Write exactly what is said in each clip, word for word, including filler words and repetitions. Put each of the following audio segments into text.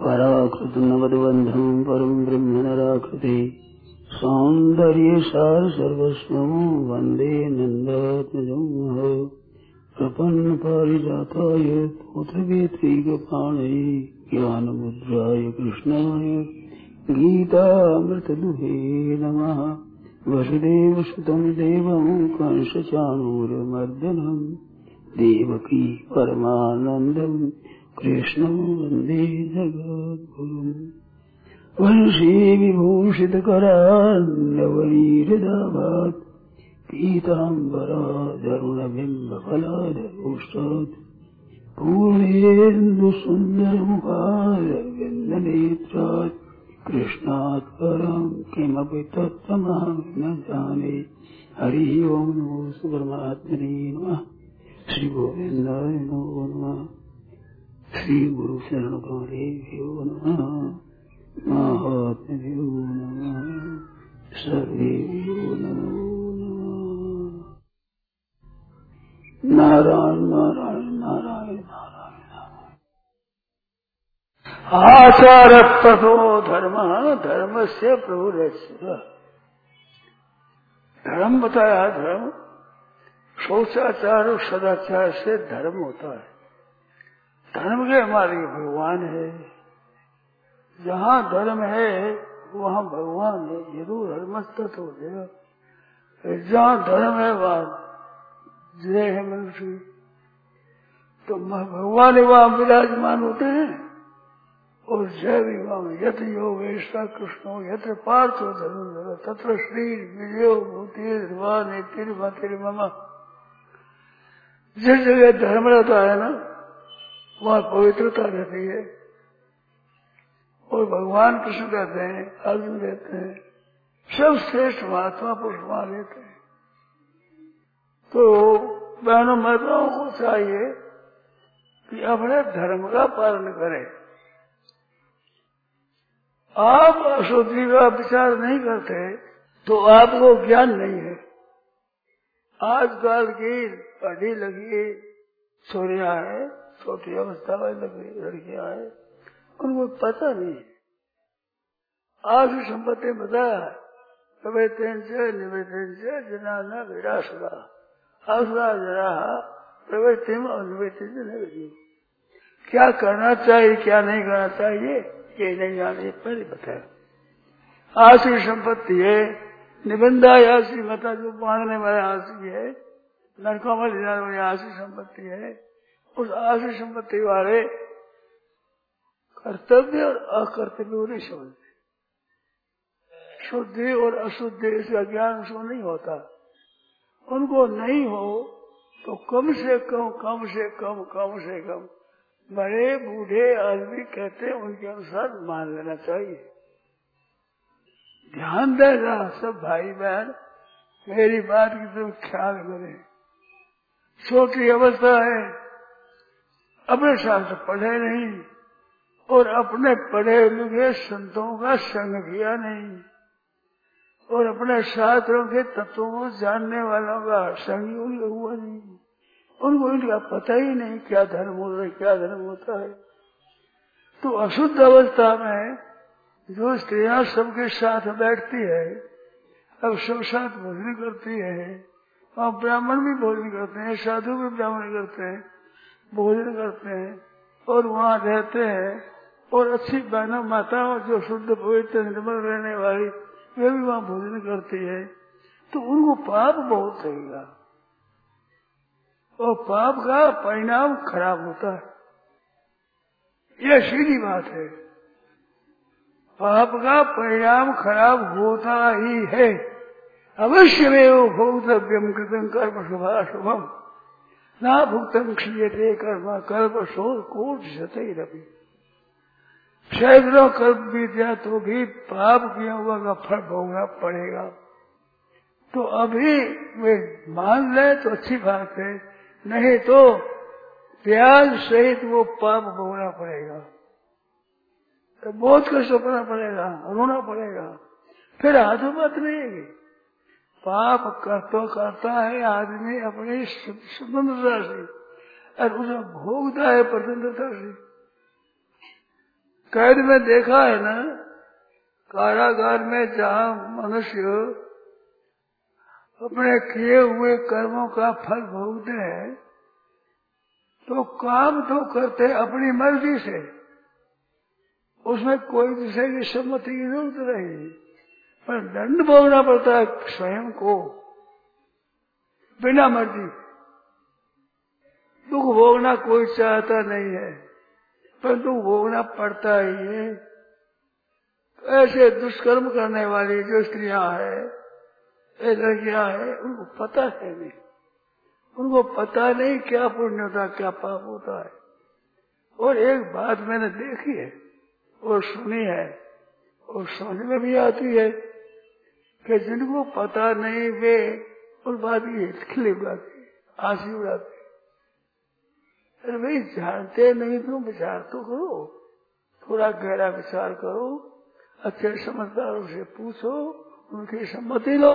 पराकृत नवद्बन्धं परं ब्रह्म नराकृते सौन्दर्य सार सर्वस्वं वन्दे नन्दात्मजं प्रपन्न पारिजाताय पुत्रवेत्रैकपाणये ज्ञानमुद्राय कृष्णाय गीतामृतदुहे नमः। वसुदेवसुतं देवं कंसचाणूरमर्दनं देवकी परमानन्दं कृष्णं वन्दे जगद्गुरुम्। वंशी विभूषितकरान्नवनीरदाभात् पीताम्बराधरुणबिम्बफलाधरोष्टात् पूर्णेन्दुसुन्दरमुखारविन्दनेत्रात् कृष्णात् परं किमपि तत्त्वमहं न जाने। हरि ओं नमो परमात्मने नमः। श्री गोविन्दाय नमो नमः। श्री गुरु शरणकमलेभ्यो नमः। महात्म्यो नमः। सर्वेभ्यो नमो नमः। नारायण नारायण नारायण नारायण। आचार प्रथो धर्म धर्म से प्रभुरस्य। धर्म बताया। धर्म शौचाचार और सदाचार से धर्म होता है। धर्म के हमारे भगवान है। जहाँ धर्म है वहाँ भगवान है। ये तो धर्म तत्व हो जाएगा। जहाँ धर्म है वहाँ जय है मनुष्य। तो भगवान वहाँ विराजमान होते हैं और जय भी वहाँ यत्र योगेश्वर कृष्ण यत्र पार्थो धर्म तत्र श्री विजयो भूति ममा। जिस जगह धर्म रहता है ना वहाँ पवित्रता रहती है। और भगवान कृष्ण कहते हैं अर्जुन कहते हैं सब श्रेष्ठ महात्मा पुरुष वहां रहते हैं। तो बहनों माताओं को चाहिए कि अपने धर्म का पालन करें। आप अशुद्धि का विचार नहीं करते तो आपको ज्ञान नहीं है। आजकल की पढ़ी लगी छोरियां है, छोटी अवस्था में लगी लड़कियां हैं, उनको पता नहीं। आज संपत्ति बताया प्रवेतन से निवेदन से जना न विरासुरा आसुरा जरा प्रवेतिम और निवेदित नहीं। क्या करना चाहिए क्या नहीं करना चाहिए ये नहीं जाने पहले बताया। आशी संपत्ति है निबंधा आशी मता जो मांगने वाले आशी है नरकों में ले जाने वाली आशी संपत्ति है। उस आशी संपत्ति वाले कर्तव्य और अकर्तव्य नहीं समझते। शुद्धि और अशुद्धि इसका ज्ञान उसको नहीं होता। उनको नहीं हो तो कम से कम कम से कम कम से कम बड़े बूढ़े आदमी कहते हैं उनके अनुसार मान लेना चाहिए। ध्यान देगा सब भाई बहन मेरी बात की तरफ ख्याल करें। छोटी अवस्था है अपने शास्त्र पढ़े नहीं और अपने पढ़े लिखे संतों का संग किया नहीं और अपने शास्त्रों के तत्वों को जानने वालों का संग हुआ नहीं। उनको इनका पता ही नहीं क्या धर्म होता है क्या धर्म होता है। तो अशुद्ध अवस्था में जो स्त्रियां सबके साथ बैठती है अब सब साथ भोजन करती है वहाँ ब्राह्मण भी भोजन करते हैं साधु भी ब्राह्मण करते हैं भोजन करते हैं और वहाँ रहते हैं और अच्छी बहनों माताओं जो शुद्ध पवित्र निर्मल रहने वाली वे भी वहाँ भोजन करती है। तो उनको पाप बहुत लगेगा और पाप का परिणाम खराब होता है। यह सीधी बात है। पाप का परिणाम खराब होता ही है। अवश्य में वो भोक्तव्यम कृतम कर्म शुभाशुभम ना भुक्तम क्षीयते कर्म कर्म शोध कोट सतई रवि। सैकड़ों कर्म बीत जाए तो भी पाप किया हुआ का फल भोगना पड़ेगा। तो अभी वे मान ले तो अच्छी बात है नहीं तो प्याज सहित वो पाप भोगना पड़ेगा। तो बहुत कष्ट करना पड़ेगा रोना पड़ेगा। फिर हाथों बात नहीं है। पाप करता करता है आदमी अपनी स्वतंत्रता से और उसे भोगता है प्रतंत्रता से। कैद में देखा है ना, कारागार में जहाँ मनुष्य अपने किए हुए कर्मों का फल भोगते हैं, तो काम तो करते अपनी मर्जी से, उसमें कोई दूसरे की सम्मति की जरूरत नहीं, पर दंड भोगना पड़ता है स्वयं को बिना मर्जी। दुख भोगना कोई चाहता नहीं है, पर दुख भोगना पड़ता ही है। ऐसे दुष्कर्म करने वाली जो स्त्रियां हैं, ये लड़कियां हैं, उनको पता है नहीं, उनको पता नहीं क्या पुण्य होता क्या पाप होता है। और एक बात मैंने देखी है और सुनी है और सुनने में भी आती है कि जिनको पता नहीं वे उस बात की खिली उड़ाते, आंसी उड़ाते। अरे भाई जानते नहीं तो विचार तो करो, थोड़ा गहरा विचार करो, अच्छे समझदारों से पूछो, उनकी सम्मति लो।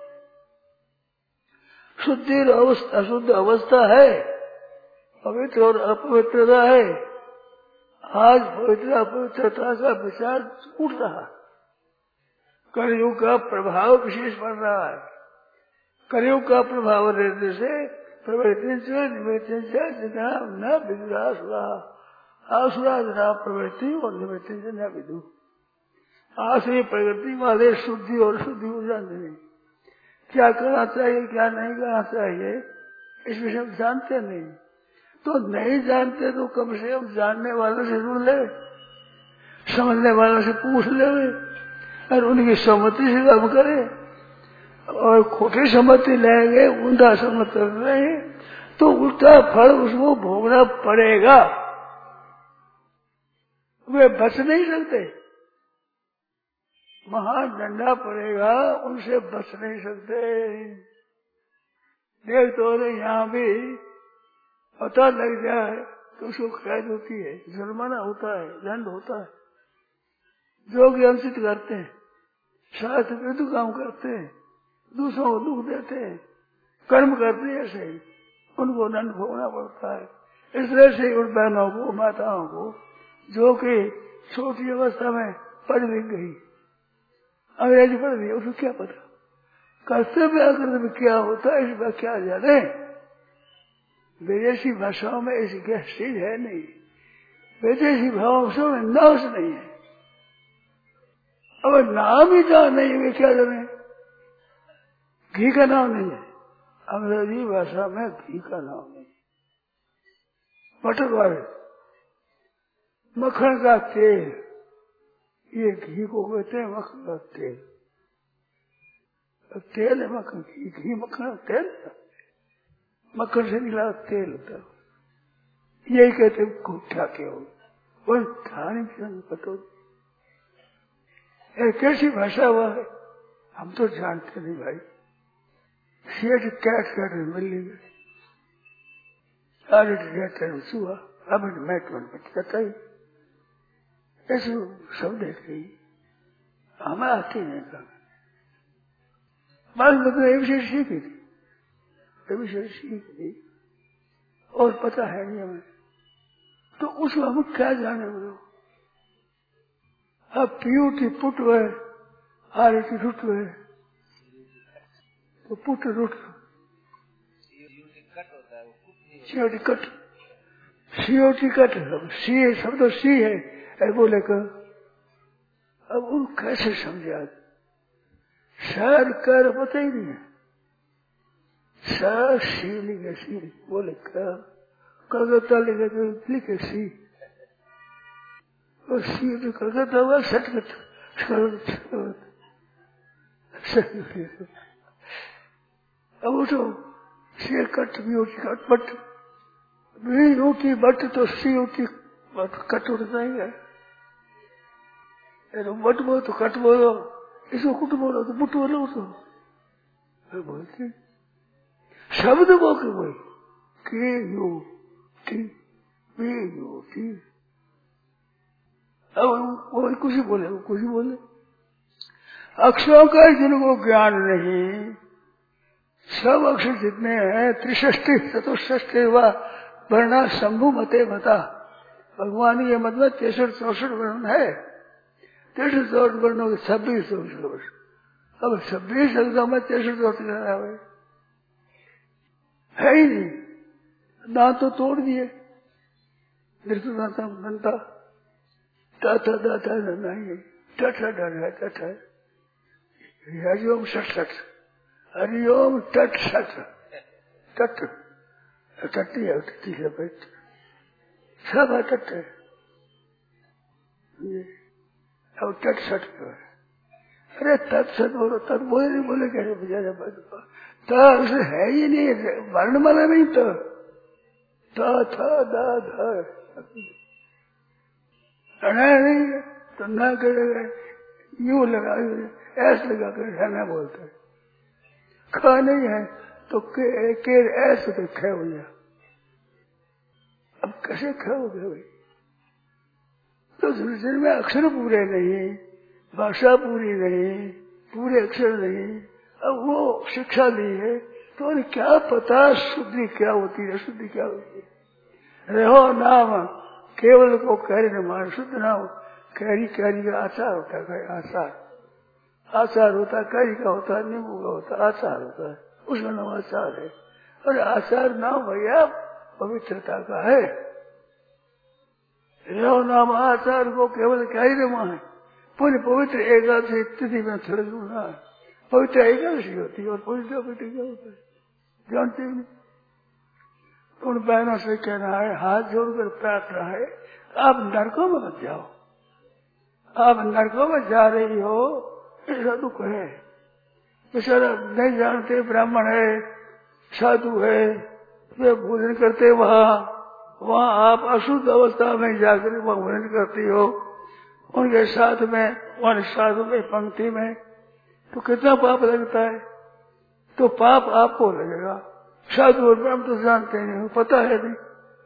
शुद्धि अवस्था अशुद्ध अवस्था है, पवित्र और अपवित्रता है। आज पवित्र अपवित्रता का विचार उठ रहा, कलयुग का प्रभाव विशेष पड़ रहा है। कलयुग का प्रभाव रहने से प्रवृत्ति से निवृत्ति से न विदुरासुरा, आसुरा जना प्रवृत्ति और निवृत्ति से न विदु। आसुरी प्रवृत्ति वाले शुद्धि और शुद्धि हो जानते नहीं, क्या करना चाहिए क्या नहीं करना चाहिए इस विषय में जानते नहीं। तो नहीं जानते तो कम से कम जानने वालों से सुन ले, समझने वालों से पूछ ले और उनकी सहमति से काम करे। और खोटी सम्मति लेंगे, उल्टा सम्मत कर रहे तो उल्टा फल उसको भोगना पड़ेगा, वे बच नहीं सकते, महान डंडा पड़ेगा, उनसे बच नहीं सकते। देख तो यहाँ भी पता लग जाए तो उसको कैद होती है, जुर्माना होता है, दंड होता है। जो कि अंशित करते हैं, शास्त्र विरुद्ध काम करते हैं, दूसरों को दुख देते हैं, कर्म करते हैं, ऐसे ही उनको दंड भोगना पड़ता है। इसलिए से उन बहनों को, माताओं को जो कि छोटी अवस्था में पढ़ लिख गई, अंग्रेजी पढ़ ली, उसको क्या पता कर्तव्य अकर्तव्य क्या होता है, इस बात क्या जाने। विदेशी भाषाओं में ऐसी क्या चीज है नहीं, विदेशी भाषाओं में नाश नहीं है। अब नाम ही जान नहीं है, क्या जाने, घी का नाम नहीं है अंग्रेजी भाषा में, घी का नाम नहीं। बटर वाले मक्खन का तेल, ये घी को कहते हैं मक्खन का तेल। तेल है मक्खन, घी घी मक्खन तेल, मक्खन से निकला तेल होता है, यही कहते हैं क्या क्या हो, वो खाने पीने पता कैसी भाषा हुआ है हम तो जानते नहीं भाई। सेठ कैट कैट मिल गए, आज हुआ, अब मैं कहता ही ऐसे सब देख रही, हमें आती नहीं कहा बात मतलब ये विषय सीखी थी, ये विषय सीख थी और पता है नहीं हमें, तो उसको हम क्या जाने बोलो। अब पीयूटी पुट हुए, आरती रुट हुए, तो put root COT cut, COT cut, C सब तो सी है, ऐ बोले कर। अब उन कैसे समझा, शायद कर पता ही नहीं है, शायद सी लिखे सी बोले कर, कलकत्ता लिखे तो लिखे सी, और सी तो कलकत्ता हुआ सटकट, अब उठो सी कट भी होती कट बट भी होती बट तो सी होती कट उठता ही है, बट बोलो तो कट बोलो, इसको कुट बोलो तो बुट बोलो, तो बोलते शब्द बोल के बोल के यो टी वे यो टी। अब वो कुछ ही बोले, वो कुछ ही बोले। अक्षरों का जिनको ज्ञान नहीं, सब अक्षर जितने हैं त्रिष्ठी चतुष्ठी व वर्णा शंभु मते मता, भगवान के मत में तिरसठ चौसठ वर्ण है, तिरसठ चौसठ वर्णों के छब्बीस चौसठ वर्ष। अब छब्बीस शब्दों में तिरसठ चौसठ करना है, है ही नहीं। दांत तो तोड़ दिए, बनता टाटा दाता नहीं, टठ डर है, टठ है। हरिओम सठ सठ, हरिओम टट सठ, टट टट्टी है, टट्टी है पेट, सब है टट है। अब टट सठ क्यों है? अरे तट सट बोलो, तट बोले नहीं बोले कैसे बेचारे बच है ही नहीं, वर्णमाला नहीं तो था था दा धा नहीं है तो ना करेगा, यूं लगा ऐस लगा कर रहना बोलते, ख नहीं है तो के, के ऐसे तो ख हो गया। अब कैसे ख हो गया भाई? तो संस्कृत में अक्षर पूरे नहीं, भाषा पूरी नहीं, पूरे अक्षर नहीं, अब वो शिक्षा ली है तो उन्हें क्या पता शुद्धि क्या होती है, शुद्धि क्या होती है। रहो नाम केवल को कहरी न मान, शुद्ध नाम कहरी, कहरी का आचार होता है, आचार आचार होता है, कहरी का होता है, नींबू का होता है, आचार होता है, उसका नाम आचार है। और आचार नाम भैया पवित्रता का है। रहो नाम आचार को केवल कहरी न मान, पूरी पवित्र एकादशी तिथि में थोड़ा जुड़ना है। पवित्र एकादशी होती है और पवित्र पवित्र क्या होता है जानते नहीं। उन बहनों से कहना है, हाथ जोड़कर प्रार्थना है, आप नरकों में मत जाओ, आप नरकों में जा रही हो ऐसा दुख है। बेचारा नहीं जानते, ब्राह्मण है, साधु है, वे भोजन करते वहाँ, वहाँ आप अशुद्ध अवस्था में जाकर वहाँ भोजन करती हो उनके साथ में, उन साधु में पंक्ति में, तो कितना पाप लगता है। तो पाप आपको लगेगा, साधु और ब्राह्मण तो जानते नहीं, पता है नहीं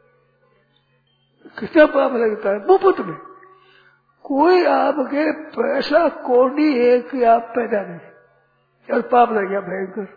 कितना पाप लगता है। मुफ्त में कोई आपके पैसा कोड़ी है कि आप पैदा नहीं, और पाप लग गया भयंकर,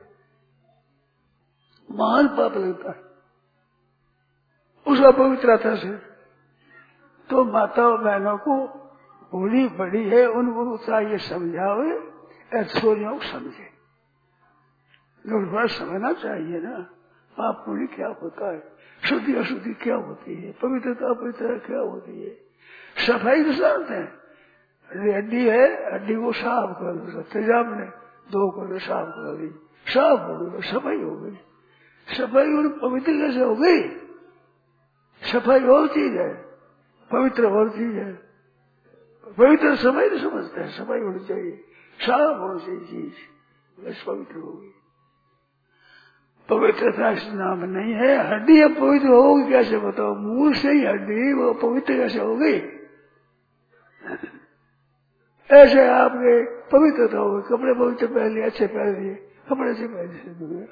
महान पाप लगता है उस अपवित्रता से। तो माताओं बहनों को बूढ़ी बड़ी है, उनको चाहिए समझाओ, ऐश्वर्यों को समझे, थोड़ा समझना चाहिए ना, पाप पुण्य क्या होता है, शुद्धि अशुद्धि क्या होती है, पवित्रता अपवित्रता क्या होती है। सफाई तो जानते हैं, हड्डी है, हड्डी को साफ कर दो, तेजाब ने दो कर साफ कर दी, साफ हो गई, सफाई हो गई। सफाई और पवित्र कैसे हो गई? सफाई और चीज है, पवित्र और चीज है। पवित्र सफाई तो समझते हैं, सफाई होनी चाहिए, साफ होनी चाहिए चीज, बस पवित्र होगी। पवित्रता इस नाम नहीं है। हड्डी अब पवित्र होगी कैसे बताओ? मुंह से ही हड्डी वो पवित्र कैसे हो गई? ऐसे आपके पवित्रता हो गई, कपड़े पवित्र पहन लिए, अच्छे पहन लिए, कपड़े से पहन से।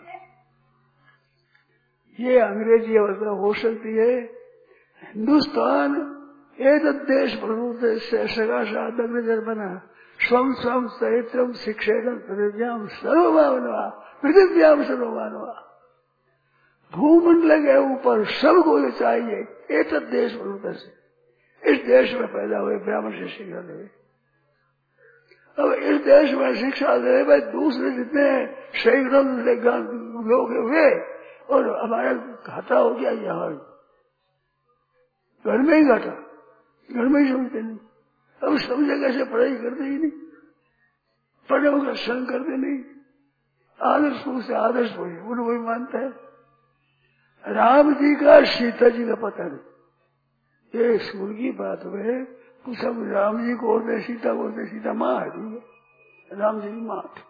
ये अंग्रेजी अवस्था हो सकती है। हिंदुस्तान एक देश प्रभु से सकाशात बना, स्वम स्वम चरित्रम शिक्षेदम पृथ्व्याम सर्वमानवा, पृथ्व्याम सर्वमानवा, भूमंडल के ऊपर सबको ये चाहिए एक देश प्रभु से। इस देश में पैदा हुए ब्राह्मण से शिक्षा ले, अब इस देश में शिक्षा ले भाई, दूसरे जितने सैकड़ों लोग हुए और हमारा घाटा हो गया यहाँ, घर में ही घाटा, घर में ही समझते नहीं। अब समझे कैसे? पढ़ाई करते ही नहीं, पढ़े होगा संग करते नहीं, आदर्श पुरुष से आदर्श पुरुष उन्हें वही मानता है। राम जी का सीता जी का पता नहीं, ये स्कूल की बात है, कुछ सब राम जी को बोलते, सीता बोलते, सीता माँ है, राम जी की माँ थी।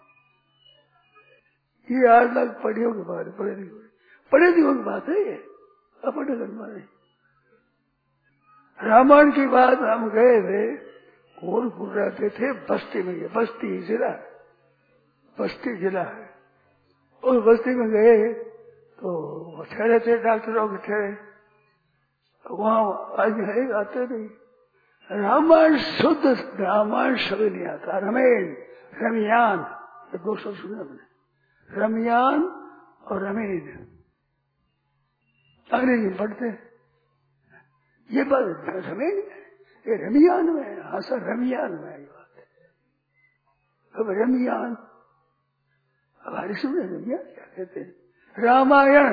ये आज तक पढ़ियों की बात है, पढ़े नहीं पढ़े नहीं की बात है, ये अपने घर नहीं। रामायण की बात हम गए थे, गोरखपुर रहते थे, बस्ती में, ये बस्ती जिला है, बस्ती जिला है। उस बस्ती में गए तो ठहरे थे, डॉक्टरों के ठहरे, वहां आज है आते नहीं। रामायण शुद्ध रामायण सभी नहीं आता, रमेन रमियान दो शब्द सुने हमने, रमियान और रमेन अंग्रेजी पढ़ते, ये बात समय नहीं है, ये रमियान में है। हाँ सर, रमियान में है ये बात। अब रमियान, अब हरिश्चंद्र ने रमियान क्या कहते हैं? रामायण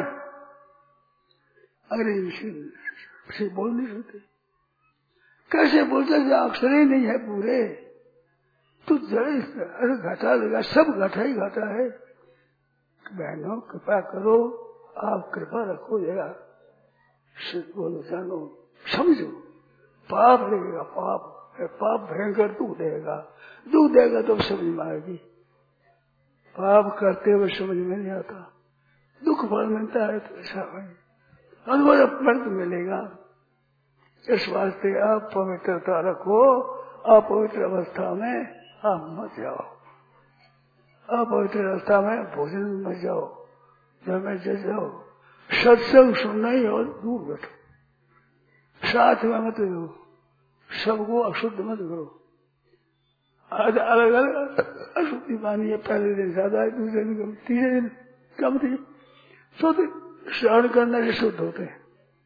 अंग्रेजी से बोल नहीं सकते, कैसे बोलते? अक्षर ही नहीं है पूरे, तो जड़ घाटा लगा, सब घाटा ही घाटा है। बहनों कृपा करो, आप कृपा रखो जरा, बोलो जानो, समझो। पाप लगेगा, पाप पाप भयंकर दुख देगा, दुख देगा तो समझ में आएगी। पाप करते हुए समझ में नहीं आता, दुख फल मिलता है तो ऐसा है, अद्भुत फल मिलेगा। इस वास्ते आप पवित्रता रखो, अपवित्र अवस्था में आप मत जाओ, अपवित्र अवस्था में भोजन मत जाओ, जब में जाओ सत्संग सुनना ही और दूर बैठो, साथ में मत रहो, सबको अशुद्ध मत करो। आज अलग अलग अशुद्धि मानी है, पहले दिन ज्यादा है, दूसरे दिन कम, तीसरे दिन कम थी, तो श्रवण करने से शुद्ध होते हैं।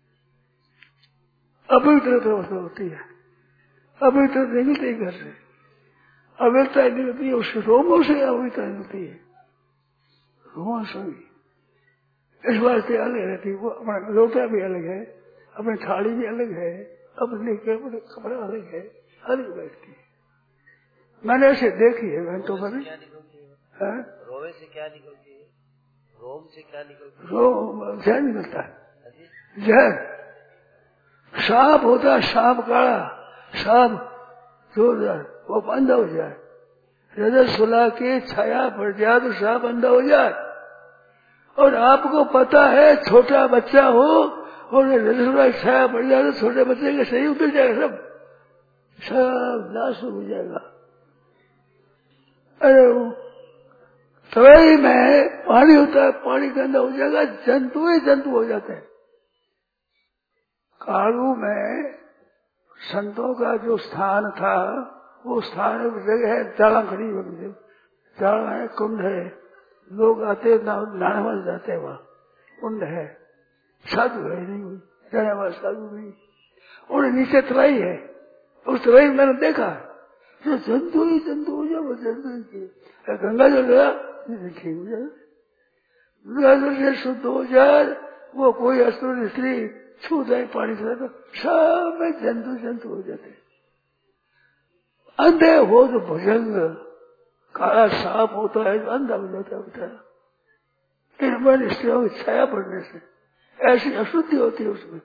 अपवित्र अवस्था होती है, अपवित्र निकलती घर से, अवित्रता निकलती है उसके रोमों से, अवित्रता निकलती है रोमों से। इस वास्ते अलग रहती है, वो अपना लोटा भी अलग है, अपनी थाली भी अलग है, अपने कपड़ा अलग है, अलग बैठती है। मैंने ऐसे देखी है घंटों पर। रोवे से क्या निकलती है? रोम से क्या निकलती है? रोम जहर निकलता है, जहर। सांप होता है, सांप काला, सांप जोरदार, वो अंधा हो जाए, रजत सुला के छाया पड़ जाए तो सांप अंधा हो जाए। और आपको पता है छोटा बच्चा हो और रजत सुला छाया पड़ जाए तो छोटे बच्चे का शरीर उतर जाएगा, सब सब नाश हो जाएगा। अरे तवई में पानी होता है, पानी गंदा हो जाएगा, जंतु ही जंतु हो जाते हैं। कालू में संतों का जो स्थान था, वो स्थान एक जगह है, जाड़ा खड़ी है, जाड़ा है, कुंड है, लोग आते नहाने वाले जाते हैं, वहाँ कुंड है, साधु है नहीं, जाने वाला साधु नहीं, उन्हें नीचे तराई है, उस तराई में मैंने देखा जो जंतु ही जंतु हो जाए, वो जंतु ही गंगा जल गया ठीक हो जाए, गंगा जल से शुद्ध हो जाए, वो कोई असुर स्त्री छू जाए पानी से तो सब में जंतु जंतु हो जाते। अंधे हो तो भुजंग, काला सांप होता है तो अंधा हो जाता है, इन स्त्रियों की छाया पड़ने से ऐसी अशुद्धि होती है उसमें।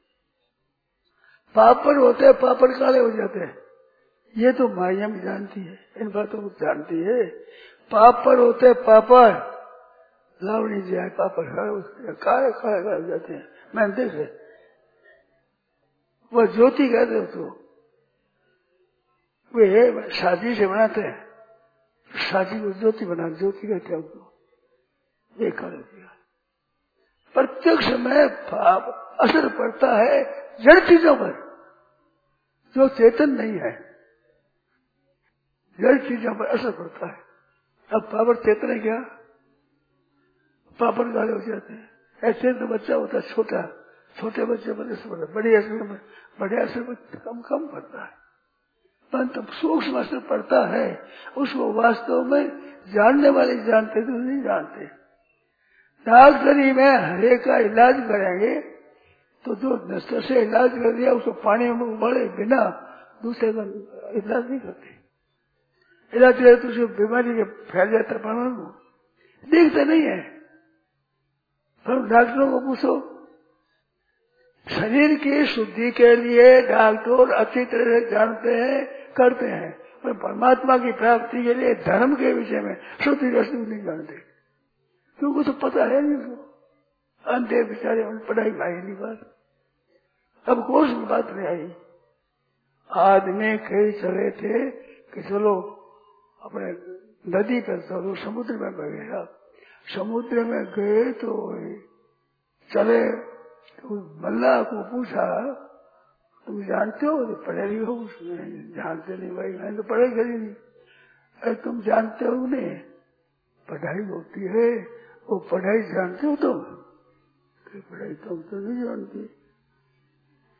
पापड़ होते हैं, पापड़ काले हो जाते हैं, ये तो माया भी जानती है, इन बातों को जानती है। पापड़ होते हैं, पापड़ लावणी जाए, पापड़ काले काले काले हो जाते हैं, मैंने देखे। वो ज्योति कहते हो तो वे शादी से बनाते हैं, शादी को ज्योति बना, ज्योति कहते हैं उसको, ये कर दिया। प्रत्यक्ष में पाप असर पड़ता है जड़ चीजों पर, जो चेतन नहीं है, जड़ चीजों पर असर पड़ता है। अब पापड़ चेतन है क्या? पापड़ गाले हो जाते हैं। ऐसे तो बच्चा होता है छोटा, छोटे बच्चे बड़े से बड़े, बड़े असर में बड़े असर में कम कम पड़ता है, परंतु सूक्ष्म असर पड़ता है, उसको वास्तव में जानने वाले जानते तो नहीं जानते। डॉक्टरी में हरे का इलाज करेंगे तो जो नस्तर से इलाज कर दिया उसको पानी में उबाले बिना दूसरे का इलाज नहीं करते। इलाज करे तो उसको बीमारी के फैल जाता है, परमाणु देखते नहीं है। पर डॉक्टरों को पूछो, शरीर की शुद्धि के लिए डॉक्टर अच्छी तरह से जानते हैं, करते हैं, पर परमात्मा की प्राप्ति के लिए धर्म के विषय में शुद्धि रस्ते नहीं जानते, क्योंकि तो पता है नहीं उसको। अंधे बेचारे उन पढ़ाई भाई नहीं बात। अब कोर्स में बात नहीं आई। आदमी कई चले थे कि चलो अपने नदी पर चलो, समुद्र में बह गया, समुद्र में गए तो चले तो मल्लाह को पूछा, तुम जानते हो? तो पढ़े लिखे हो? उसमें जानते नहीं भाई, मैंने तो पढ़ाई करी नहीं। अरे तुम जानते हो नहीं, पढ़ाई होती है, वो पढ़ाई जानते हो तुम? तो पढ़ाई तुम तो नहीं जानती।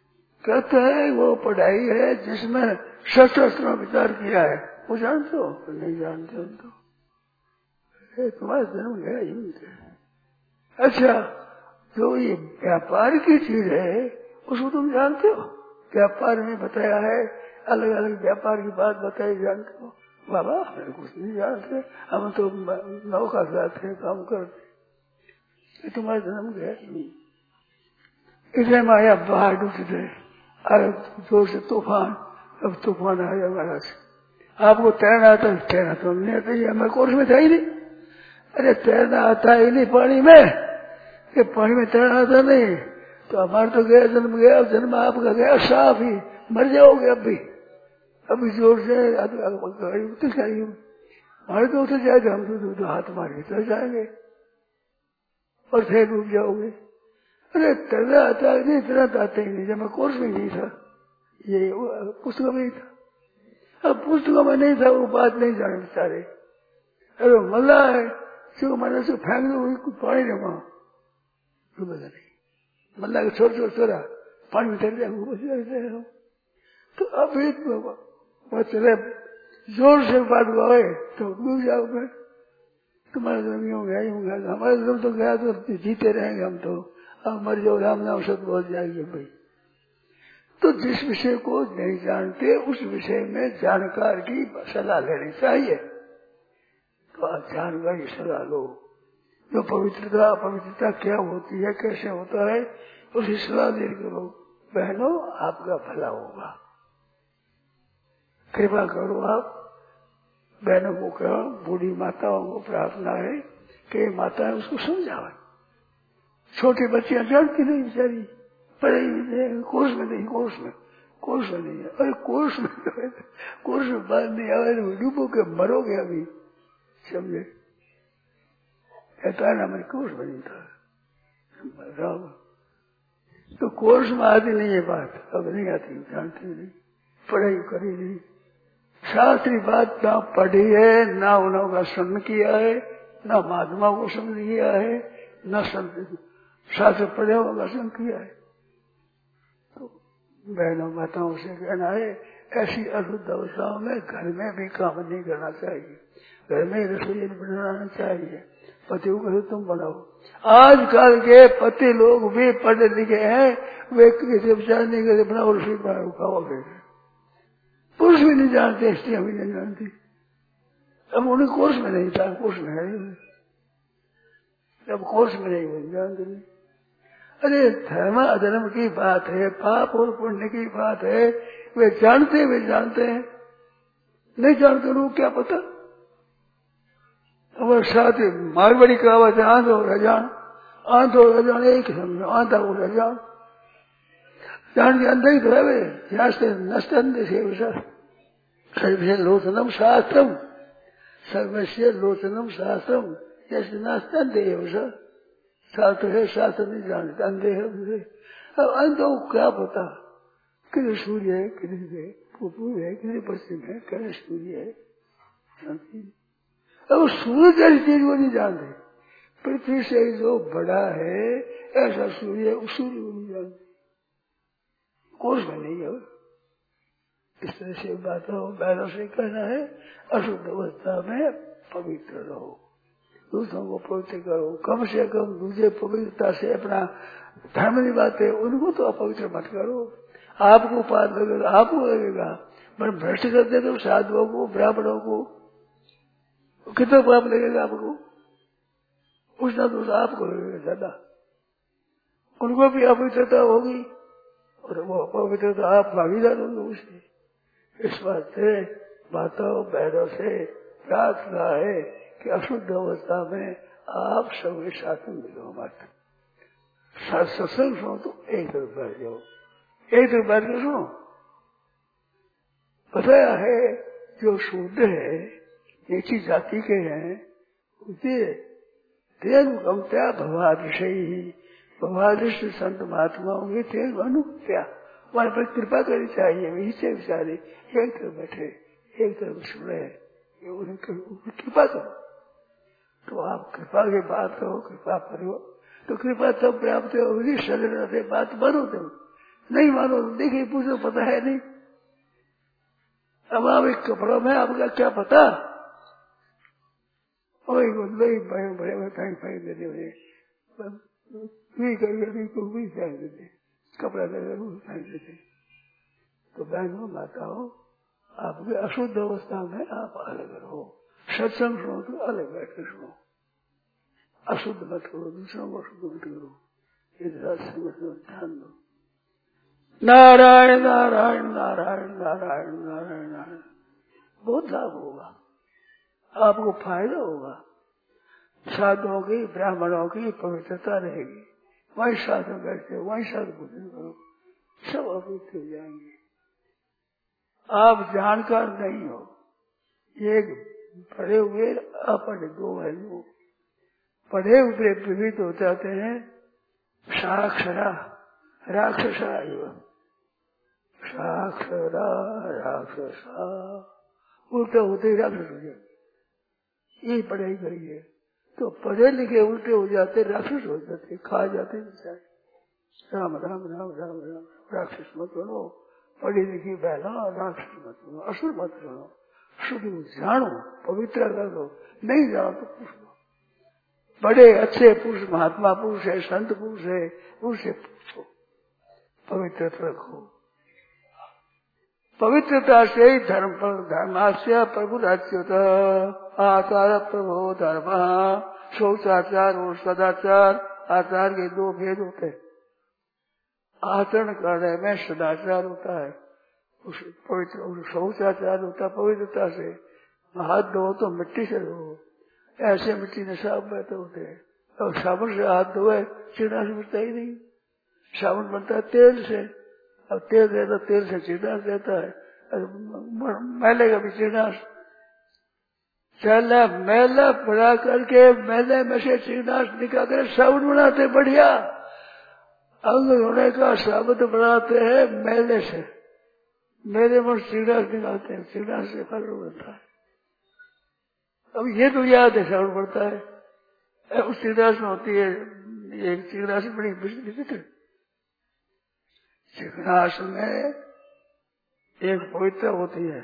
कहते हैं वो पढ़ाई है जिसमें शस्त्र विचार किया है, वो जानते हो? नहीं जानते हो तो तुम्हारा जन्म गया ही। अच्छा, जो ये व्यापार की चीज है उसको तुम जानते हो? व्यापार में बताया है, अलग अलग व्यापार की बात बताई, जानते हो? बाबा हमें कुछ नहीं जानते, हम तो नौका जाते हैं, काम करते। तुम्हारा जन्म गया नहीं। इसे माया बाहर डूबते अरे जोर से तूफान, अब तूफान आ गया महाराज। आपको तैरना आता है? तैरना तो नहीं आता ही, हमें कोर्स में था ही नहीं। अरे तैरना आता ही नहीं पानी में, ये पानी में तैरना आता नहीं तो हमारा तो गया जन्म गया, जन्म आपका गया साफ ही, मर जाओगे अभी। अभी जोर से गाड़ी उतर जाएगी, हमारे तो उतर जाएगा, हम तो, तो, तो हाथ मार के चल जाएंगे और फिर डूब जाओगे। अरे तैरना आता है नहीं, तैरना आता ही नहीं, जब मैं कोर्स में नहीं था, ये पुस्तकों में नहीं था। अब पुस्तकों में नहीं था, वो बात नहीं जाने बेचारे। अरे मल्ला है, जो मैंने से फेंक दो कुछ पानी नहीं वहां डूबेगा नहीं, मल्ला के छोड़ छोड़ छोड़ा पानी में तैर जाए। तो अभी वो चले जोर से बात गए तो डूब जाओगे। तुम्हारा जन्म यूं गया यूं गया, हमारा जन्म तो गया तो जीते रहेंगे हम तो, अब मर जाओ राम नाम सब बोल जाएंगे भाई। तो जिस विषय को नहीं जानते उस विषय में जानकार की सलाह लेनी चाहिए। तो आप जानकार की सलाह लो, जो पवित्रता अपवित्रता क्या होती है, कैसे होता है, उसकी सलाह दे करो। बहनों आपका भला होगा, कृपा करो। आप बहनों को कहो, बूढ़ी माताओं को प्रार्थना है कि माताएं उसको समझावे। छोटी बच्चियां जानती नहीं बेचारी, पढ़ी नहीं, कोर्स में नहीं, कोर्स में कोर्स में नहीं है। अरे कोर्स में कोर्स में बात नहीं आवे तो डूबो के मरोगे अभी, समझे? कहता है ना मैं कोर्स में नहीं था, तो कोर्स में आती नहीं है बात, अब नहीं आती, जानती नहीं, पढ़ाई करी नहीं, शास्त्री बात ना पढ़ी है, ना उन्होंने श्रवण किया है, ना महात्मा को समझ किया है, न शास्त्र पढ़े होगा श्रवण किया है। तो बहनों माताओं से कहना है, ऐसी अशुद्ध अवस्थाओं में घर में भी काम नहीं करना चाहिए, घर में रसोई बनाना चाहिए। पतियों को तुम बनाओ। आजकल के पति लोग भी पढ़े लिखे हैं, वे किसी विचार नहीं करते, बनाओ रसोई बनाओ खाओगे। पुरुष भी नहीं जानते, स्त्रियां भी नहीं जानती। अब उन्हें कोर्स में नहीं था, कोर्स में है नहीं, अब कोर्स में नहीं जानते नहीं। अरे धर्म अधर्म की बात है, पाप और पुण्य की बात है, वे जानते वे जानते हैं, नहीं जानते लोग क्या पता। हमारे साथ मारवाड़ी का आवाज आंध और अजान, आंध और अजान एक समझो, आंधा और अजान जान के अंदर ही तो है वे, यहाँ से नष्ट अंधे से सर्वस्य लोचनम शास्त्रम, सर्वस्य लोचनम शास्त्रम, जैसे नाश्ता अंधे है, शास्त्र है, शास्त्र नहीं जानते, अंधे है उनसे। अब अंधों को क्या पता किधर सूर्य है, किधर पूर्व है, किधर पश्चिम है, किधर सूर्य है। अब सूर्य जैसी चीज वो नहीं जानते, पृथ्वी से जो बड़ा है ऐसा सूर्य है, उस सूर्य को नहीं जानते, कोर्स में नहीं है। इस तरह से बात हो, बैलों से कहना है अशुद्ध अवस्था में पवित्र रहो, दूसरों को पवित्र करो, कम से कम दूसरे पवित्रता से अपना धर्म निभाते उनको तो अपवित्र मत करो। आपको पाप लगेगा, आपको लगेगा, पर भ्रष्ट करते तो साधुओं को, ब्राह्मणों को कितना पाप लगेगा आपको, उसना दोष आपको लगेगा ज्यादा, उनको भी अपवित्रता होगी और वो अपवित्रता आप भागीदार होंगे उसकी। इस बात से बातों बहनों से प्रार्थना है कि अशुद्ध अवस्था में आप सबके साथ में मिलो मत, सत्संग सुनो तो एक तरफ बैठ जाओ, एक तरफ बैठ कर सुनो। बताया है जो शुद्ध है, नीची जाति के हैं, उसे तेन गमत्या भवादृषयी, भवादृष्ट संत महात्माओं की तेन अनुत्या, हमारे पर कृपा करनी चाहिए। इसे विचारे एक तरफ बैठे, एक तरफ सुने, कृपा करो। तो आप कृपा की बात करो, कृपा करो तो कृपा तब प्राप्त होगी, सरल से बात बनो तुम, नहीं मानो तो देखिए पूछो, पता है नहीं। अब आप एक कपड़ा में आपका क्या पता, और बड़े बड़े बड़े फेंक फेंक देते हुए को भी फेंक देते, कपड़ा फेंक देते। तो बहनों माताओं, आपके अशुद्ध अवस्था में आप अलग रहो, सत्संग सुनो तो अलग बैठ कर सुनो, अशुद्ध मत करो, दूसरों को अशुद्ध मत करो, ये सत्संग में ध्यान दो। नारायण नारायण नारायण नारायण नारायण नारायण, बहुत लाभ होगा, आपको फायदा होगा। साधुओं की, ब्राह्मणों की पवित्रता रहेगी, वही साधु बैठते, वही साधु भोजन करो, सब अपवित्र हो जाएंगे। आप जानकार नहीं हो, एक पढ़े हुए अपढ़े दो है लोग, पढ़े हुए विविध हो जाते हैं, साक्षरा राक्षसा एवं साक्षरा राक्षसा, उल्टे होते ही राक्षस हो जाते, यही पढ़ाई करिए तो पढ़े लिखे उल्टे हो जाते, राक्षस हो जाते, खा जाते बेचारे। राम राम राम राम राम, राक्षस मत बनो, पढ़ी लिखी बहना, राक्षस मत बनो, असुर मत बनो, शुद्ध जानो, पवित्र करो, नहीं जानो तो पूछो। बड़े अच्छे पुरुष, महात्मा पुरुष है, संत पुरुष है, उनसे पूछो, पवित्रता रखो। पवित्रता से ही धर्म पर धर्मास्य प्रभु राज्योत आचार प्रभो धर्म, शौचाचार और सदाचार, आचार के दो भेद होते हैं। आचरण करने में सदाचार होता है, उस पवित्र शौचाचार होता है पवित्रता से, हाथ धो तो मिट्टी से धो, ऐसे मिट्टी में साफ बहते होते हैं। और साबुन से हाथ धोए चिड़ास मिटता ही नहीं, साबुन बनता है तेल से, अब तेल रहता तेल से चिड़ास रहता है, मैले का भी चिड़ास, चला मैला पड़ा करके मैले में से चिड़ास निकाल कर साबुन बनाते बढ़िया, अंग धोने का साबुन बनाते हैं मैले से, मेरे में चिड़ास निकालते हैं, चिड़ास से फल बनता है। अब ये तो याद है साबुन पड़ता है, उस चिड़ास में होती है एक चिड़ास बड़ी विचित्र, चिकनाश में एक पवित्र होती है,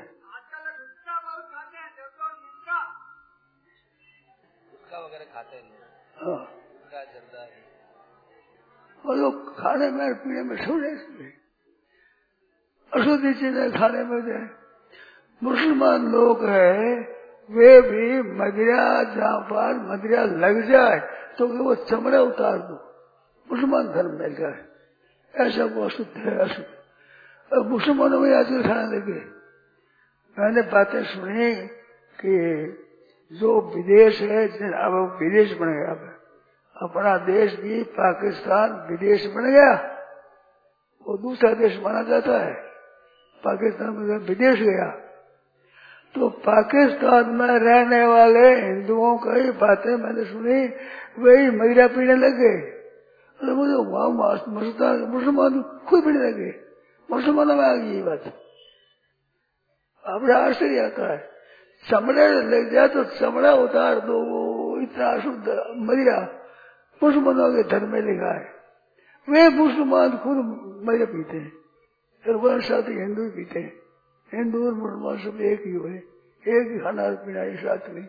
गुटखा वगैरह खाते हैं, हाँ, जर्दा है, और लोग खाने में पीने में छोड़े, इसलिए अशुद्धि चीजें खाने में जाए। मुसलमान लोग है, वे भी मदिरा, जहाँ पर मदिरा लग जाए तो वो चमड़ा उतार दो, मुसलमान धर्म मिल जाए, ऐसा वो अशुद्ध है, अशुद्ध। अब मुसलमानों में आजकल खाने लगे, मैंने बातें सुनी कि जो विदेश है, अब विदेश बन गया, अपना देश भी पाकिस्तान विदेश बन गया, वो दूसरा देश माना जाता है, पाकिस्तान में विदेश गया, तो पाकिस्तान में रहने वाले हिंदुओं की बातें मैंने सुनी, वही मदिरा पीने लगे, तो मुझे वहां मुसलमान खुद पीने लगे, मुसलमानों में आ गई ये बात। अब आश्चर्य आता है, चमड़े लग जाए तो चमड़ा उतार दो, इतना अशुद्ध मदिरा मुसलमानों के धर्म में लिखा है, वे मुसलमान खुद मदिरा पीते हैं, फिर वह साथ हिंदू पीते हैं, हिंदू और मुसलमान सब एक ही हुए, एक ही खाना पीना एक साथ में,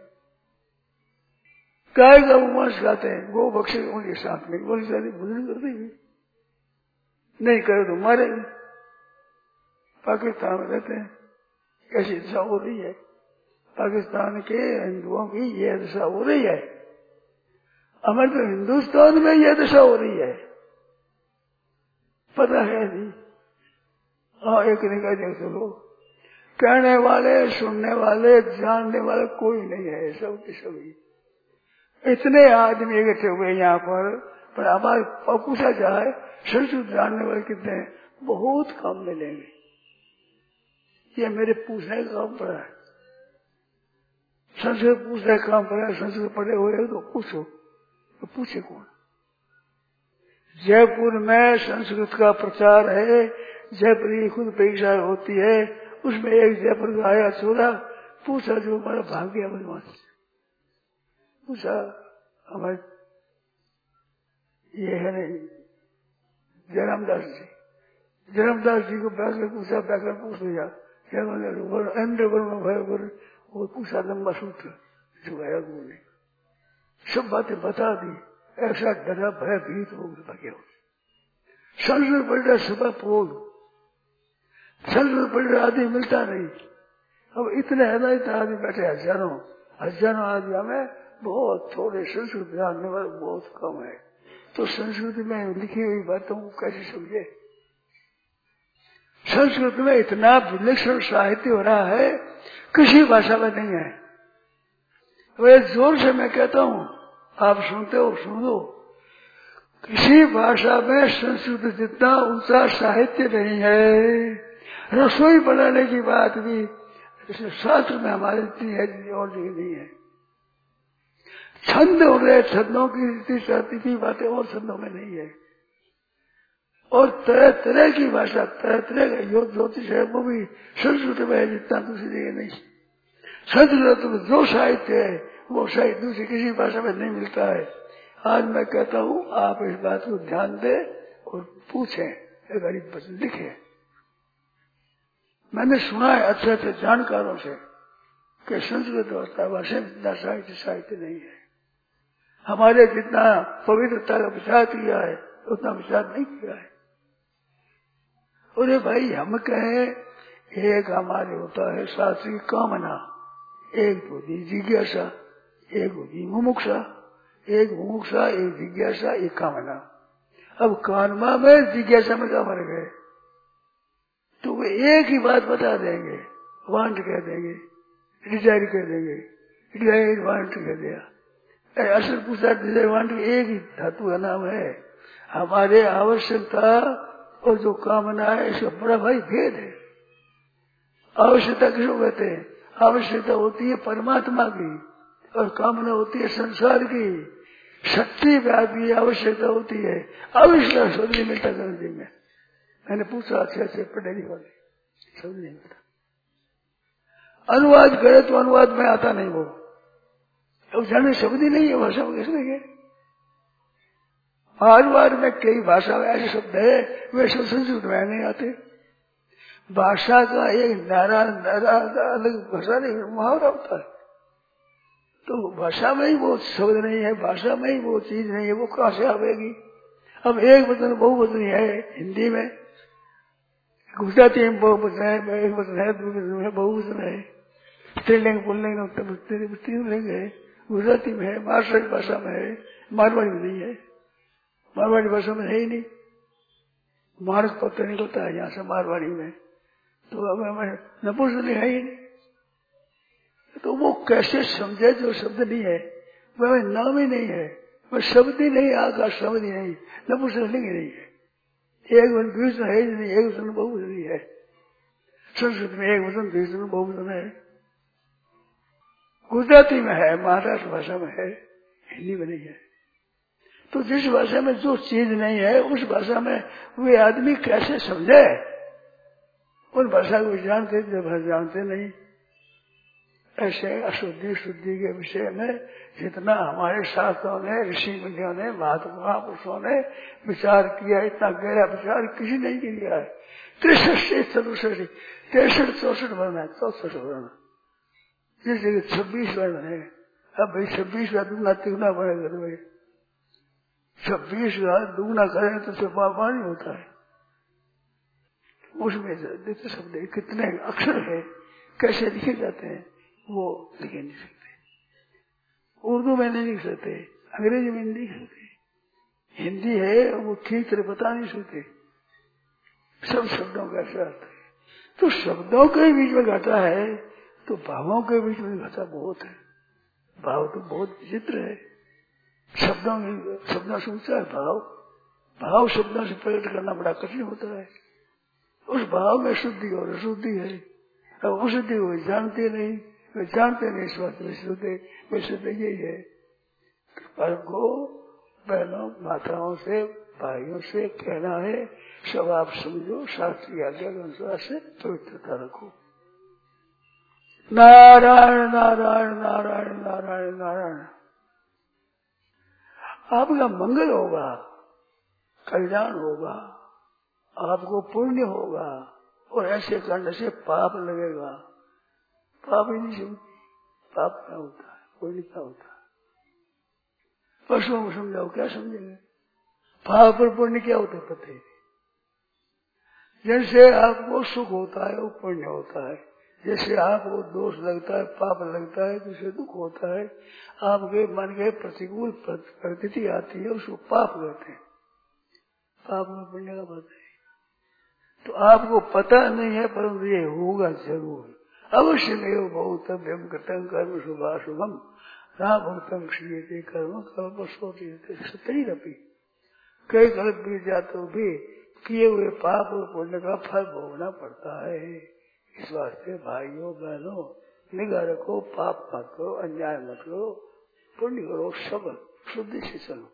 गाय का मांस खाते हैं, गो बख्शे उनके साथ में, वो सारी भोजन करते ही नहीं करे तो मारे। पाकिस्तान में रहते हैं, कैसी दशा हो रही है, पाकिस्तान के हिंदुओं की यह दशा हो रही है, हमारे तो हिंदुस्तान में यह दशा हो रही है, पता है नहीं। हाँ, एक नहीं कहते चलो, कहने वाले, सुनने वाले, जानने वाले कोई नहीं है, सब के सभी इतने आदमी इकट्ठे हुए यहाँ पर, पर हमारे पूछा जाए संस्कृत जानने वाले कितने, बहुत कम मिलेंगे। ये मेरे पूछने का काम पड़ा है, संस्कृत पूछने का काम पड़ा है, संस्कृत पढ़े हुए तो पूछो, तो पूछे कौन। जयपुर में संस्कृत का प्रचार है, जयपुर की खुद परीक्षा होती है, उसमें एक जयपुर का आया छोरा, पूछा जो हमारा भाग्य भगवान से पूछा, हमारे ये है नहीं जयरामदास जी, धर्मदास जी को व्याकरण पूछा, व्याकरण पूछ लिया, इंद्र वर्ण भय वर्ण, वो पूछा लंबा सूत्र झुकाया गुरु ने, सब बातें बता दी। ऐसा डरा भय भीत हो गया। संस्कृत पढ़ रहा सभा पोल, संस्कृत पढ़ रहा आदमी मिलता नहीं। अब इतने है इतना आदमी बैठे हजारों हजारों आदमी में बहुत थोड़े संस्कृत जानने वाले बहुत कम है। तो संस्कृत में लिखी हुई बातों को कैसे समझे? संस्कृत में इतना विलक्षण साहित्य हो रहा है, किसी भाषा में नहीं है। वे जोर से मैं कहता हूँ, आप सुनते हो सुन लो, किसी भाषा में संस्कृत जितना ऊंचा साहित्य नहीं है। रसोई बनाने की बात भी शास्त्र में हमारे इतनी है और नहीं है। छंद हो रहे, छंदों की रीति जाति की बातें और छंदों में नहीं है। और तरह तरह की भाषा, तरह तरह का योग ज्योतिष है, वो भी संस्कृत में है जितना दूसरी जगह नहीं। संस्कृत में जो साहित्य है वो साहित्य दूसरी किसी भाषा में नहीं मिलता है। आज मैं कहता हूँ आप इस बात को ध्यान दें और पूछें, गरीब बच्चे लिखे। मैंने सुना है अच्छे अच्छे जानकारों से कि संस्कृत भाषा में जितना साहित्य साहित्य नहीं है। हमारे जितना पवित्रता का विचार किया है उतना विचार नहीं किया है। अरे भाई हम कहें एक हमारे होता है शास्त्रीय कामना, एक होती जिज्ञासा, एक होती मुमुक्षा, एक मुमुक्षा, एक जिज्ञासा, एक कामना। अब कामना में जिज्ञासा में क्या फर्क है? तो वे एक ही बात बता देंगे, वांट कह देंगे, डिजायर कह देंगे, डिजायर वांट कह दिया। असल पूछा डिजायर वांट एक ही धातु का नाम है। हमारे आवश्यकता और जो कामना है इसका बड़ा भाई भेद है। आवश्यकता किसको कहते हैं? आवश्यकता होती है परमात्मा की और कामना होती है संसार की। शक्ति व्यापी आवश्यकता होती है, आवश्यकता समझ नहीं मिलता गणती में। मैंने पूछा अच्छे अच्छे पढ़े लिखे वाले, समझ नहीं मिलता। अनुवाद करे तो अनुवाद में आता नहीं वो, अब जाने शब्द ही नहीं है भाषा में किसने के। अनुवाद में कई भाषा में ऐसे शब्द है वे सब संस्कृत में नहीं आते। भाषा का एक नारा नारा अलग भाषा नहीं, मुहावरा होता है। तो भाषा में ही वो शब्द नहीं है, भाषा में ही वो चीज नहीं है, वो कहां से आवेगी? अब एक वचन बहुवचन है हिंदी में, गुजराती में बहुवचन है, एक वचन है, दूसरे में बहुवचन है, स्त्रीलिंग पुल्लिंग स्त्रीलिंग है, गुजराती में है, महाराष्ट्र भाषा में है, मारवाड़ी में नहीं है। मारवाड़ी भाषा में है ही नहीं, मार्ग पत्र निकलता है यहाँ से मारवाड़ी में, तो अब हमें नपुंसक है ही नहीं। तो वो कैसे समझे जो शब्द नहीं है, वह नाम ही नहीं है, वह शब्द ही नहीं, आकाश शब्द ही नहीं, नपुंसक लिंग ही नहीं है। एक वचन द्विवचन है ही नहीं, एक वचन बहुवचन ही है। संस्कृत में एक वचन द्विवचन बहुवचन है, गुजराती में है, महाराष्ट्र भाषा में है, हिंदी में नहीं है। तो जिस भाषा में जो चीज नहीं है उस भाषा में वे आदमी कैसे समझे? उन भाषा को जानते जब जानते नहीं। ऐसे अशुद्धि शुद्धि के विषय में जितना हमारे शास्त्रों ने, ऋषि मुनियों ने, महापुरुषों ने विचार किया, इतना गहरा विचार किसी ने नहीं किया है। तिरसठ से चौसठ तिरसठ चौसठ वर्ण है, चौसठ वर्ण, जिस जगह छब्बीस वर्ण है। अब भाई छब्बीस का दुगना तिगुना बढ़ेगा तो भाई छब्बीस का दुगना करें तो सिर्फ पानी होता है। उसमें देखते शब्द कितने अक्षर है, कैसे लिखे जाते हैं, वो लिखे नहीं सकते। उर्दू में नहीं लिख सकते, अंग्रेजी में नहीं लिख सकते, हिंदी है वो ठीक तरह बता नहीं सकते। सब शब्दों का ऐसा अर्थ है। तो शब्दों के बीच में घटा है तो भावों के बीच में घटा बहुत है। भाव तो बहुत विचित्र है। शब्दों में शब्दों से ऊंचा है भाव, भाव शब्दों से प्रकट करना बड़ा कठिन होता है। उस भाव में शुद्धि और अशुद्धि है। अब अशुद्धि वो जानते नहीं, वे जानते नहीं इस बात में शुद्ध वे शुद्ध यही है। पर को बहनों माताओं से भाइयों से कहना है, सब आप समझो, शास्त्रीय आज्ञा के अनुसार से पवित्रता रखो। नारायण नारायण नारायण नारायण नारायण। आपका मंगल होगा, कल्याण होगा, आपको पुण्य होगा और ऐसे करने से पाप लगेगा। पाप ही नहीं समझती। पाप क्या होता है, पुण्य क्या होता है? पशुओं को समझाओ, क्या समझेंगे? पाप और पुण्य क्या होता है पता ही नहीं। जैसे आपको सुख होता है वो पुण्य होता है, जैसे आपको दोष लगता है, पाप लगता है, जिसे दुख होता है, आपके मन के प्रतिकूल परिस्थिति आती है, उसको पाप कहते हैं। पाप में पुण्य का पता है तो आपको पता नहीं है, परंतु ये होगा जरूर। अवश्य नहीं बहुतव्यम कृतम कर्म शुभाशुभम ना भूतम क्षीयते कर्म कल्प सोते सतरी रपी। कई कल्प बीत जाते भी किए हुए पाप और पुण्य का फल भोगना पड़ता है। इस वास्ते भाइयों बहनों निगाह रखो, पाप मत करो, अन्याय मत करो, पुण्य करो, सबल शुद्धि से चलो।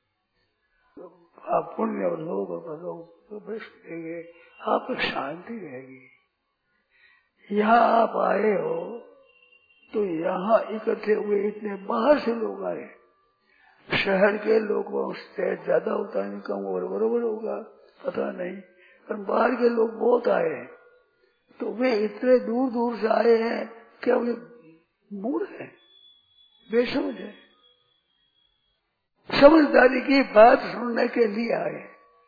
आप पुण्य और लोग और लोग तो बस रहेंगे, आप शांति रहेगी। यहाँ आप आए हो तो यहाँ इकट्ठे हुए इतने बाहर से लोग आए, शहर के लोगों से ज्यादा होता है, कम और बरोबर होगा पता नहीं, पर बाहर के लोग बहुत आए हैं। तो वे इतने दूर दूर से आए हैं, क्या वे मूढ़ है, बेसमझ है? समझदारी की बात सुनने के लिए आए।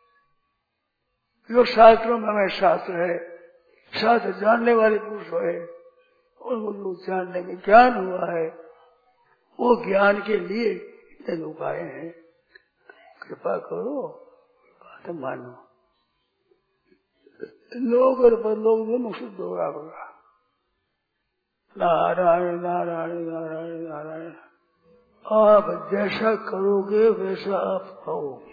जो शास्त्रों में हमें शास्त्र है, शास्त्र जानने वाले पुरुष है, और वो लोग जानने में ज्ञान हुआ है, वो ज्ञान के लिए इतने लोग आए हैं। कृपा करो, बात मानो। लोग और परलोक दोनों शुद्ध होगा होगा। नारायण नारायण नारायण नारायण। आप जैसा करोगे वैसा आप पाओगे।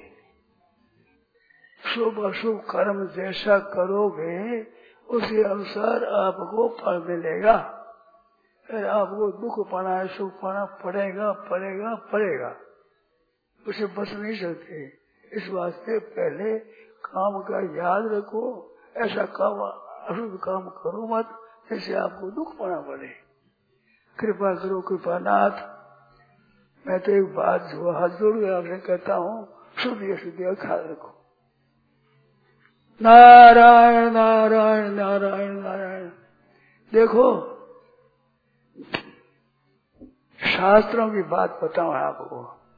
शुभ अशुभ कर्म जैसा करोगे उसी अनुसार आपको फल मिलेगा। फिर आपको दुख पाना है, सुख पाना पड़ेगा पड़ेगा पड़ेगा, उसे बच नहीं सकते। इस वास्ते पहले काम का याद रखो, ऐसा काम अशुभ काम करो मत जैसे आपको दुख पाना पड़े। कृपा करो कृपानाथ। मैं तो एक बात जो हाथ जोड़ के आपसे कहता हूँ, शुद्ध शुद्ध ख्याल रखो। नारायण नारायण नारायण नारायण। देखो शास्त्रों की बात बताऊं आपको,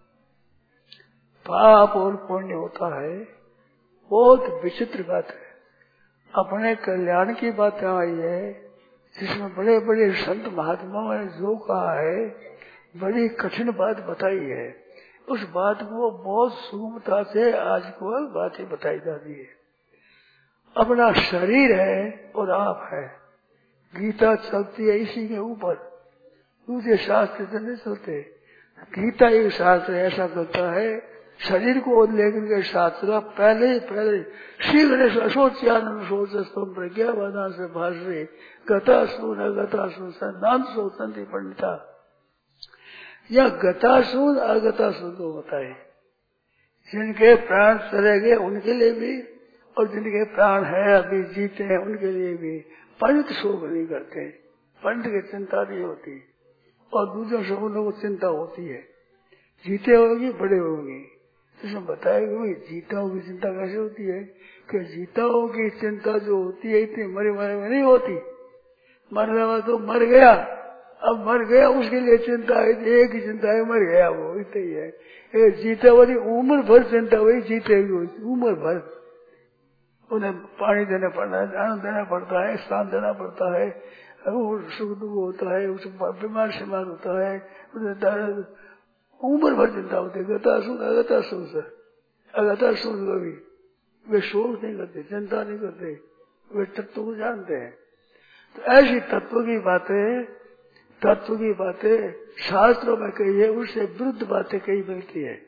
पाप और पुण्य होता है, बहुत विचित्र बात है। अपने कल्याण की बात आई है, जिसमें बड़े बड़े संत महात्माओं ने जो कहा है, बड़ी कठिन बात बताई है। उस बात को बहुत सुगमता से आज को बातें बताई जाती है। अपना शरीर है और आप है, गीता चलती है इसी के ऊपर, दूसरे शास्त्र से नहीं चलते। गीता एक शास्त्र ऐसा करता है, शरीर को लेकर के शास्त्र पहले पहले श्री गणेश अशोच्यानंद सोचस्तम प्रज्ञावादान से भाषे गता सुन अगता सुन संदान सोचंती पंडिता। या गता सुन अगता सुन को होता है, जिनके प्राण चले गए उनके लिए भी और जिनके प्राण है अभी जीते हैं उनके लिए भी। पंडित शोक नहीं करते, पंडित की चिंता नहीं होती, और दूसरों शगुनों को चिंता होती है। जीते होगी बड़े होंगे, इसमें बताएगा जीताओं की चिंता कैसे होती है कि जीताओं की चिंता जो होती है इतनी मरे मरे में नहीं होती। मरने वाला तो मर गया, अब मर गया उसके लिए चिंता है, एक ही चिंता है मर गया, वो इतना ही है। ये जीते वाली उम्र भर चिंता वही जीते हुई उम्र भर, उन्हें पानी देना पड़ता है, दाना देना पड़ता है, स्नान देना पड़ता है, सुख दुख होता है, उसे बीमार शिमार होता है, उन्हें उम्र भर चिंता होती है। गता सुन अगता सुन सर अगता सुन कभी वे शोक नहीं करते, चिंता नहीं करते, वे तत्व को जानते हैं। तो ऐसी तत्व की बातें तत्व की बातें शास्त्रों में कही है, उससे विरुद्ध बातें कही मिलती है।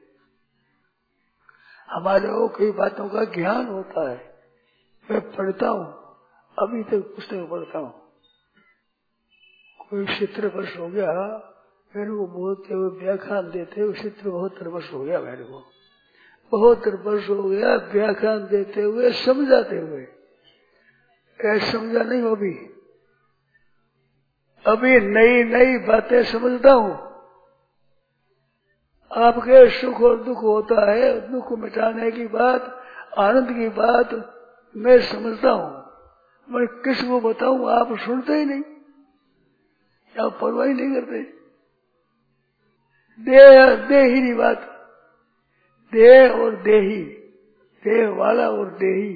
हमारे को कई बातों का ज्ञान होता है। मैं पढ़ता हूँ, अभी तक पुस्तक पढ़ता हूँ। कोई सत्तर वर्ष हो गया मेरे को बोलते हुए व्याख्यान देते हुए, सत्तर बहत्तर वर्ष हो गया मेरे को, बहत्तर वर्ष हो गया व्याख्यान देते हुए समझाते हुए। ऐसा समझा नहीं हो, अभी अभी नई नई बातें समझता हूँ। आपके सुख और दुख होता है, दुख मिटाने की बात, आनंद की बात, मैं समझता हूँ, मैं किसको बताऊं, आप सुनते ही नहीं, आप परवाह ही नहीं करते। देह देही बात, देह और देही, देह वाला और देही,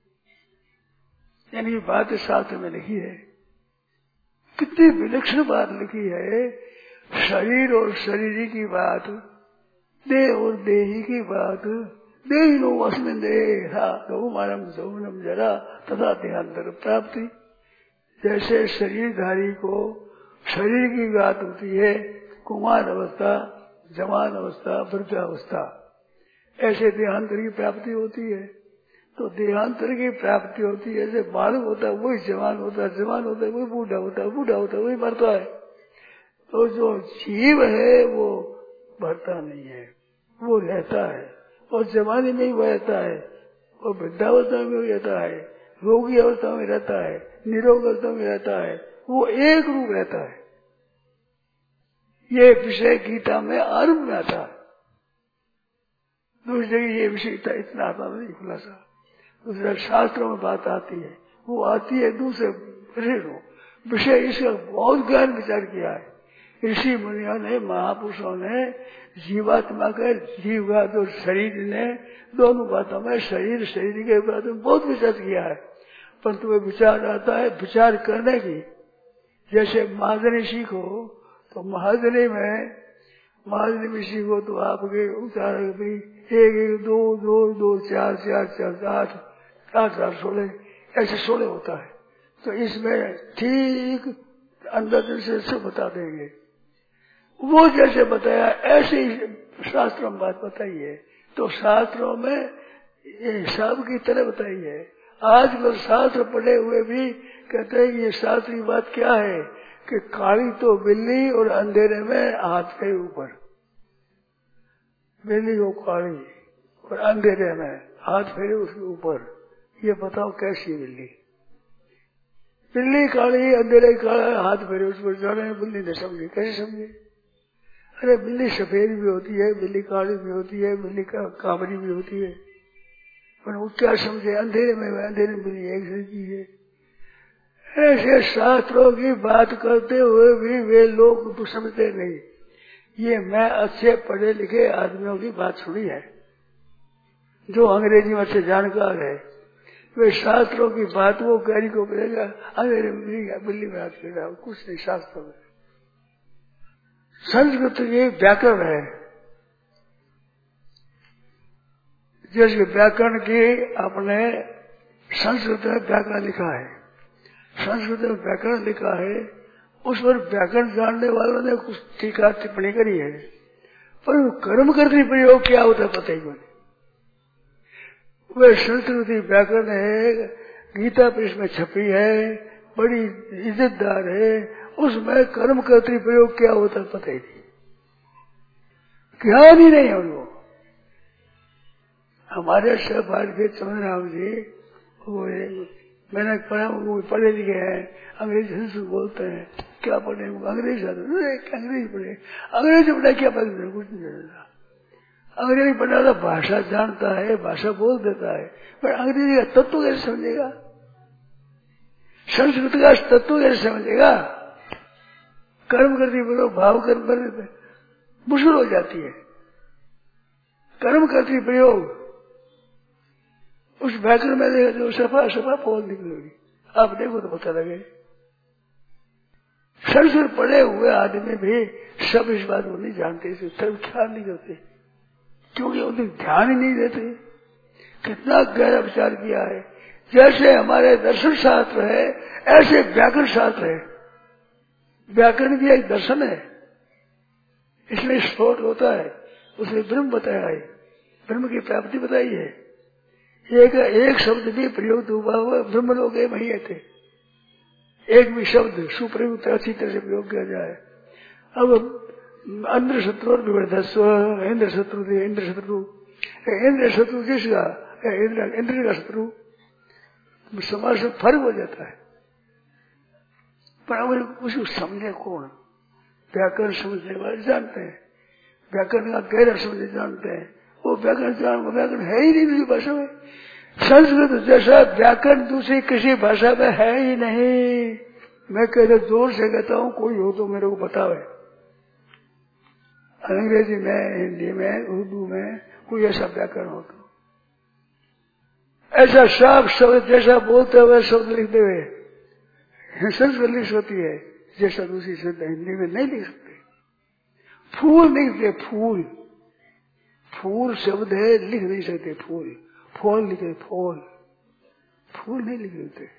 यानी बात शास्त्र में लिखी है। कितनी विलक्षण बात लिखी है। शरीर और शरीर की बात, देह और देही की बात, देही नो अस्मिन् देहा गौमानम सौनम जरा तथा देहांतर प्राप्ति। जैसे शरीरधारी को शरीर की बात होती है, कुमार अवस्था, जवान अवस्था, वृद्धावस्था, ऐसे देहांतर की प्राप्ति होती है। तो देहांतर की प्राप्ति होती है, जैसे बालक होता है वही जवान होता है, जवान होता है वही बूढ़ा होता है, बूढ़ा होता है वही मरता है। तो जो जीव है वो मरता नहीं है, वो रहता है, और जवानी में ही वो रहता है, और वृद्धावस्था में भी रहता है, रोगी अवस्था में रहता है, निरोग अवस्था में रहता है, वो एक रूप रहता है। ये विषय गीता में आरंभ में आता है, दूसरी जगह ये विषय इतना आता नहीं खुलासा। दूसरा शास्त्रों में बात आती है, वो आती है दूसरे विषय विषय इसका बहुत गहन विचार किया है ऋषि मुनियों ने, महापुरुषों ने। जीवात्मा का, जीव का जो शरीर ने, दोनों बातों में, शरीर शरीर के बात में बहुत विचार किया है। परंतु वह विचार आता है विचार करने की। जैसे महाजनी सीखो तो महाजनी में महाजनी में सीखो तो आपके उचार भी एक एक दो दो दो चार चार चार आठ आठ आठ सोलह ऐसे सोलह होता है। तो इसमें ठीक अंदर से सब बता देंगे। वो जैसे बताया ऐसे ही शास्त्रों में बात बताई है। तो शास्त्रों में ये हिसाब की तरह बताई है। आज लोग शास्त्र पढ़े हुए भी कहते हैं कि ये शास्त्र की बात क्या है कि काली तो बिल्ली और अंधेरे में हाथ के ऊपर, बिल्ली को काली और अंधेरे में हाथ फेरे उसके ऊपर। ये बताओ कैसी बिल्ली? बिल्ली काली अंधेरे काला हाथ फेरे उस पर, जाने बिल्ली ने समझी, कैसे समझी? अरे बिल्ली सफेद भी होती है, बिल्ली काली भी होती है, बिल्ली का काबरी भी होती है, पर वो क्या समझे? अंधेरे में अंधेरे में बिल्ली एक सही है। ऐसे शास्त्रों की बात करते हुए भी वे लोग तो समझते नहीं। ये मैं अच्छे पढ़े लिखे आदमियों की बात सुनी है, जो अंग्रेजी में अच्छे जानकार है। वे शास्त्रों की बात वो गहरी को बोलेगा, अंधेरे में बिल्ली बिल्ली में हाथ फेरा, कुछ नहीं शास्त्रों में। संस्कृत ये व्याकरण है, जैसे व्याकरण की अपने संस्कृत में व्याकरण लिखा है, संस्कृत में व्याकरण लिखा है, उस पर व्याकरण जानने वालों ने कुछ टीका टिप्पणी करी है, पर कर्म करती प्रयोग क्या होता है पता ही नहीं। वह संस्कृति व्याकरण है, गीता पृष्ठ में छपी है, बड़ी इज्जतदार है, उसमें कर्म करती प्रयोग क्या होता है पता ही नहीं, ज्ञान ही नहीं है उनको। हमारे सहपाठ के चंद्रराम जी, वो मैंने पढ़ा, वो पढ़े लिखे हैं, अंग्रेजी संस्कृत बोलते हैं, क्या पढ़े? अंग्रेजी अंग्रेजी पढ़े, अंग्रेजी पढ़ा क्या पढ़े? कुछ नहीं जानता। अंग्रेजी पढ़ा तो भाषा जानता है, भाषा बोल देता है, पर अंग्रेजी का तत्व कैसे समझेगा? संस्कृत का तत्व कैसे समझेगा? कर्म करती बोलो, भाव कर्म कर मुश्किल हो जाती है। कर्म करती प्रयोग उस व्याकरण में देखा जो सफा सफा बोल निकलेगी, आप देखो तो पता लगे। संस्कृत पढ़े हुए आदमी भी सब इस बात को नहीं जानते, इसे सब ख्याल नहीं करते, क्योंकि उन्हें ध्यान ही नहीं देते। कितना गहरा विचार किया है। जैसे हमारे दर्शन शास्त्र है, ऐसे व्याकरण शास्त्र है। व्याकरण भी एक दर्शन है, इसमें स्फोट होता है, उसमें ब्रह्म बताया है, ब्रह्म की प्राप्ति बताई है। एक एक शब्द भी प्रयोग हुआ हुआ ब्रह्म लोग वही थे, एक भी शब्द सुप्रयुक्त अच्छी तरह से प्रयोग किया जाए। अब इंद्र शत्रु और विवर्धस्व, इंद्र शत्रु थे, इंद्र शत्रु, इंद्र शत्रु किसका? इंद्र इंद्र का शत्रु, समाज से फर्क हो जाता है। पर अगर उसको समझे कौन? व्याकरण समझने वाले जानते हैं, व्याकरण का गहरा समझे जानते हैं। वो व्याकरण जान व्याकरण है ही नहीं दूसरी भाषा में। संस्कृत जैसा व्याकरण दूसरी किसी भाषा में है ही नहीं। मैं कहते जोर से कहता हूँ, कोई हो तो मेरे को बतावे। अंग्रेजी में, हिंदी में, उर्दू में कोई ऐसा व्याकरण हो तो, ऐसा साफ शब्द जैसा बोलते हुए शब्द लिखते हुए संस्कृत लिख होती है, जैसा दूसरी शब्द हिंदी में नहीं लिख सकते। फूल लिखते, फूल फूल शब्द है, लिख नहीं सकते। फूल फूल लिखे, फूल फूल नहीं लिख सकते।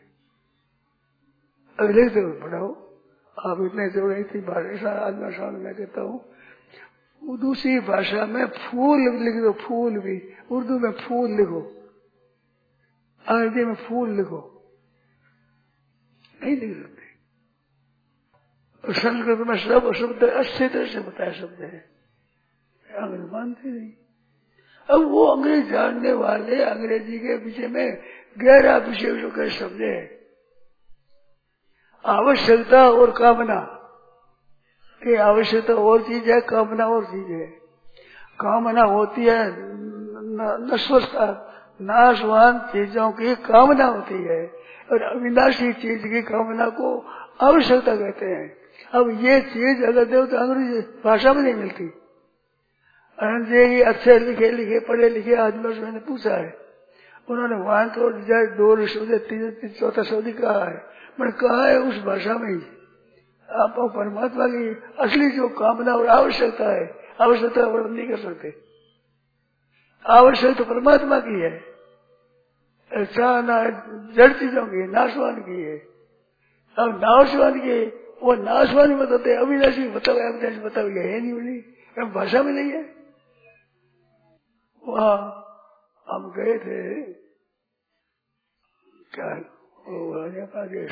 अब लिखते हो पढ़ाओ आप, इतने जोड़ इतनी भाषा आदमी सामने मैं कहता हूँ। दूसरी भाषा में फूल लिख दो, फूल भी उर्दू में फूल लिखो, अंग्रेजी में फूल लिखो, नहीं लिख सकते। संस्कृत में सब शब्द अच्छी तरह से बताया शब्द है, अंग्रेज मानते नहीं। अब वो अंग्रेज जानने वाले अंग्रेजी के विषय में गहरा विषय जो कह शब्द है, आवश्यकता और कामना, ये आवश्यकता और चीज है, कामना और चीज है। कामना होती है नश्वरता, नाशवान चीजों की कामना होती है, और अविनाशी चीज की कामना को आवश्यकता कहते हैं। अब ये चीज अगर दो तो अंग्रेजी भाषा में नहीं मिलती। अनंत अच्छे लिखे लिखे पढ़े लिखे आदमी से मैंने पूछा है, उन्होंने वहां तो दो शब्द तीन चौथा शब्द कहा है। मैंने कहा है उस भाषा में ही आप परमात्मा की असली जो कामना और आवश्यकता है, आवश्यकता वर्णन नहीं कर सकते। आवश्यक तो परमात्मा की है, ऐसा ना जड़ चीजों की, नाशवान की है। अब नाशवान की वो नाशवान बताते, अविनाशी बताओ, अविनाशी बताओ, ये है नहीं बोली, भाषा में नहीं है। वहां हम गए थे, क्या नेपाल देश,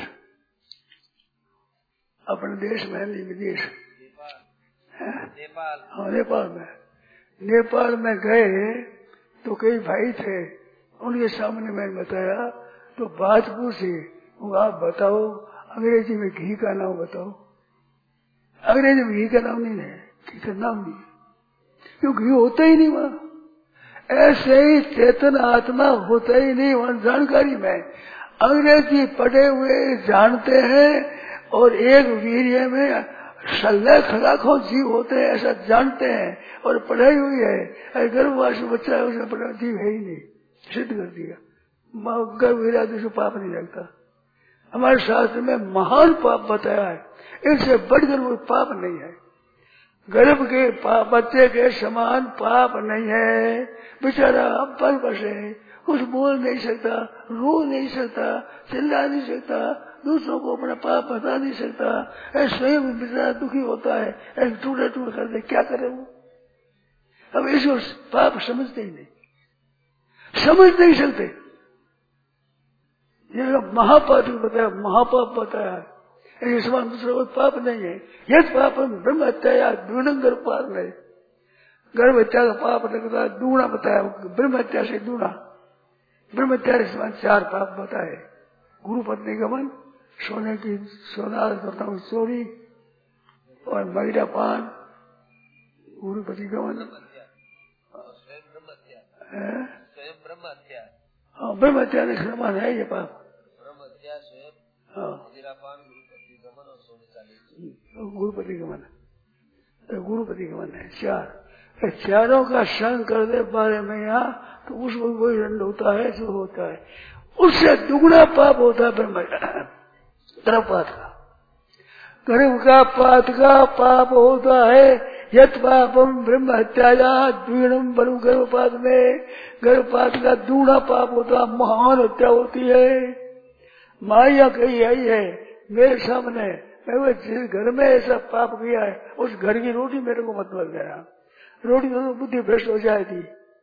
अपने देश में नहीं विदेश, नेपाल हाँ नेपाल में। नेपाल में गए तो कई भाई थे, उनके सामने मैंने बताया तो बात पूछी, आप बताओ अंग्रेजी में घी का नाम बताओ। अंग्रेजी में घी का नाम नहीं है, घी का नाम नहीं, क्यों घी होता ही नहीं वहां। ऐसे ही चेतन आत्मा होता ही नहीं वहां जानकारी में। अंग्रेजी पढ़े हुए जानते हैं और एक वीर्य में लाख लाखों जीव होते हैं ऐसा जानते हैं, और पढ़ाई हुई है। गर्भवासी बच्चा है उसने पढ़ा, जीव है ही नहीं, सिद्ध कर दिया। गर्भ विराज से पाप नहीं लगता। हमारे शास्त्र में महान पाप बताया है, इससे बढ़कर वो पाप नहीं है। गर्भ के पाप बच्चे के समान पाप नहीं है। बेचारा पल बसे, कुछ बोल नहीं सकता, रो नहीं सकता, चिल्ला नहीं सकता, दूसरों को अपना पाप बता नहीं सकता, ऐसे स्वयं बेचारा दुखी होता है, ऐसे टूटे टूट कर दे, क्या करे वो। अब इसको पाप समझते ही नहीं, समझ नहीं सकते। ये महापाप बताया, महापाप बताया है, ऐसे समान दूसरा कोई पाप नहीं है। यद पाप ब्रह्म हत्या दूनंगर पाप नहीं, गर्भ हत्या का पाप लगता है दूना बताया, ब्रह्म हत्या से दूना। ब्रह्म हत्या के समान चार पाप बताए, गुरु पत्नी गमन, सोने की सोना चोरी और महिला पान, गुरु पति गमन, ब्रह्म हत्या। हाँ ब्रह्म हत्या के समान है ये पाप। ब्रह्म हत्या स्वयं, हाँ पान, गुरुपति गमन और सोने चालीस। गुरुपति गमन, गुरुपति गमन है चार। चारों का संग करने बारे में यहाँ तो उसको वही दंड होता है जो होता है, उससे दुगुना पाप होता है ब्रह्म गर्भपात का। गर्भ का पात का पाप होता है यत पापम ब्रह्म हत्याया द्विगुणम बलु गर्भपात में। गर्भपात का दूना पाप होता, महान हत्या होती है। माया कही आई है मेरे सामने, मैं वो जिस घर में ऐसा पाप किया है उस घर की रोटी मेरे को मत लग गया, रोटी तो बुद्धि भ्रष्ट हो जाएगी।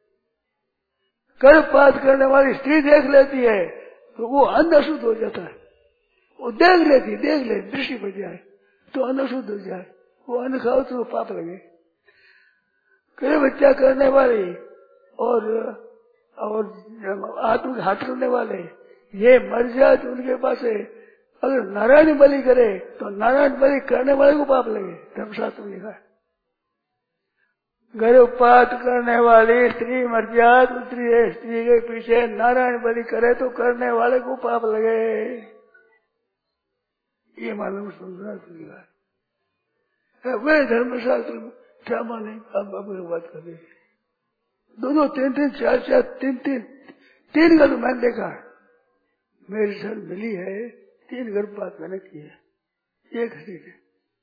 गर्भपात करने वाली स्त्री देख लेती है तो वो अंधशुद्ध हो जाता है, वो देख लेती देख ले दृष्टि पड़ जाए तो अंधशुद्ध हो जाए, वो अन्न खाओ तो वो पाप लगे। गर्भ हत्या करने वाले और और आत्म घात करने वाले ये मर जाए तो उनके पास है, अगर नारायण बलि करे तो नारायण बलि करने वाले को पाप लगे, धर्मशास्त्र में लिखा है। गर्भपात करने वाली स्त्री मर जाए दूसरी स्त्री के पीछे नारायण बलि करे तो करने वाले को पाप लगे। ये मालूम सुंदर है। वे धर्मशास्त्र क्या माने? अब अब बात कर रहे दो दो तीन तीन चार चार तीन तीन तीन गर्भ मैंने देखा है, मेरी सर मिली है, तीन गर्भपात मैंने किए, एक हरी है,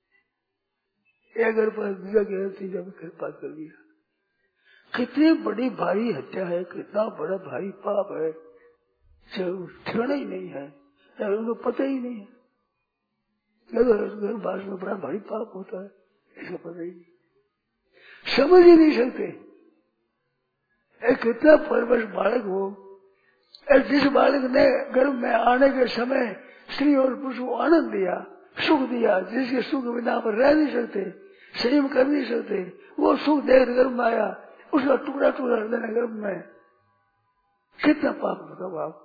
एक गर्भपात दूसरा गया, तीसरा गर्भपात कर दिया। कितनी बड़ी भारी हत्या है, कितना बड़ा भारी पाप है, क्षण ही नहीं है, उनको पता ही नहीं है। गर्भपात में बड़ा भारी पाप होता है, इसको पता ही नहीं, समझ ही नहीं सकते। एक कितना परवश बालक हो, जिस बालक ने गर्भ में आने के समय स्त्री और पुरुष को आनंद दिया, सुख दिया, जिसके सुख बिना पर रह नहीं सकते, संयम कर नहीं सकते, वो सुख देख गर्भ में आया, उसका टुकड़ा टुकड़ा देना गर्भ में, कितना पाप बताओ आप।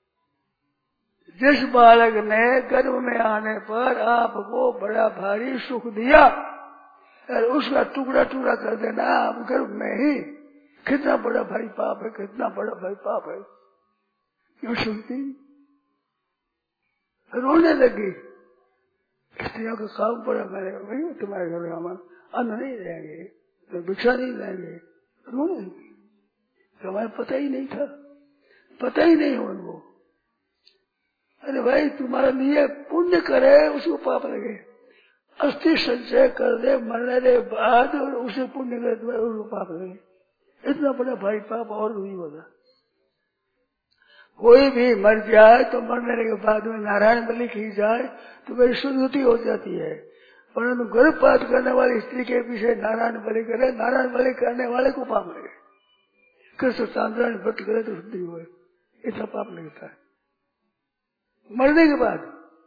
जिस बालक ने गर्भ में आने पर आपको बड़ा भारी सुख दिया और उसका टुकड़ा टुकड़ा कर देना आप गर्भ में ही, कितना बड़ा भारी पाप है, कितना बड़ा भारी पाप है। क्यों सुनती? रोने लगी, स्त्रियों का काम पड़ा मैंने, भाई तुम्हारे घर में हम अन्न नहीं रहेंगे, तो भिक्षा नहीं रहेंगे, रोने लगी। तो हमें पता ही नहीं था, पता ही नहीं हो उनको। अरे भाई तुम्हारा लिए पुण्य करे उसको पाप लगे, अस्थि संचय कर दे मरने के बाद और उसे पुण्य करे तुम्हारे उसको पाप लगे, इतना बड़ा भारी पाप और नहीं होता। कोई भी मर जाए तो मरने के बाद में नारायण बलि की जाए तो मेरी शुद्धि हो जाती है, परंतु गर्भपात करने वाली स्त्री के पीछे नारायण बलि करे, नारायण बलि करने वाले को पाप लगे। कृष्ण चांद्रायण व्रत करे तो शुद्धि हो, इतना पाप लगता है मरने के बाद,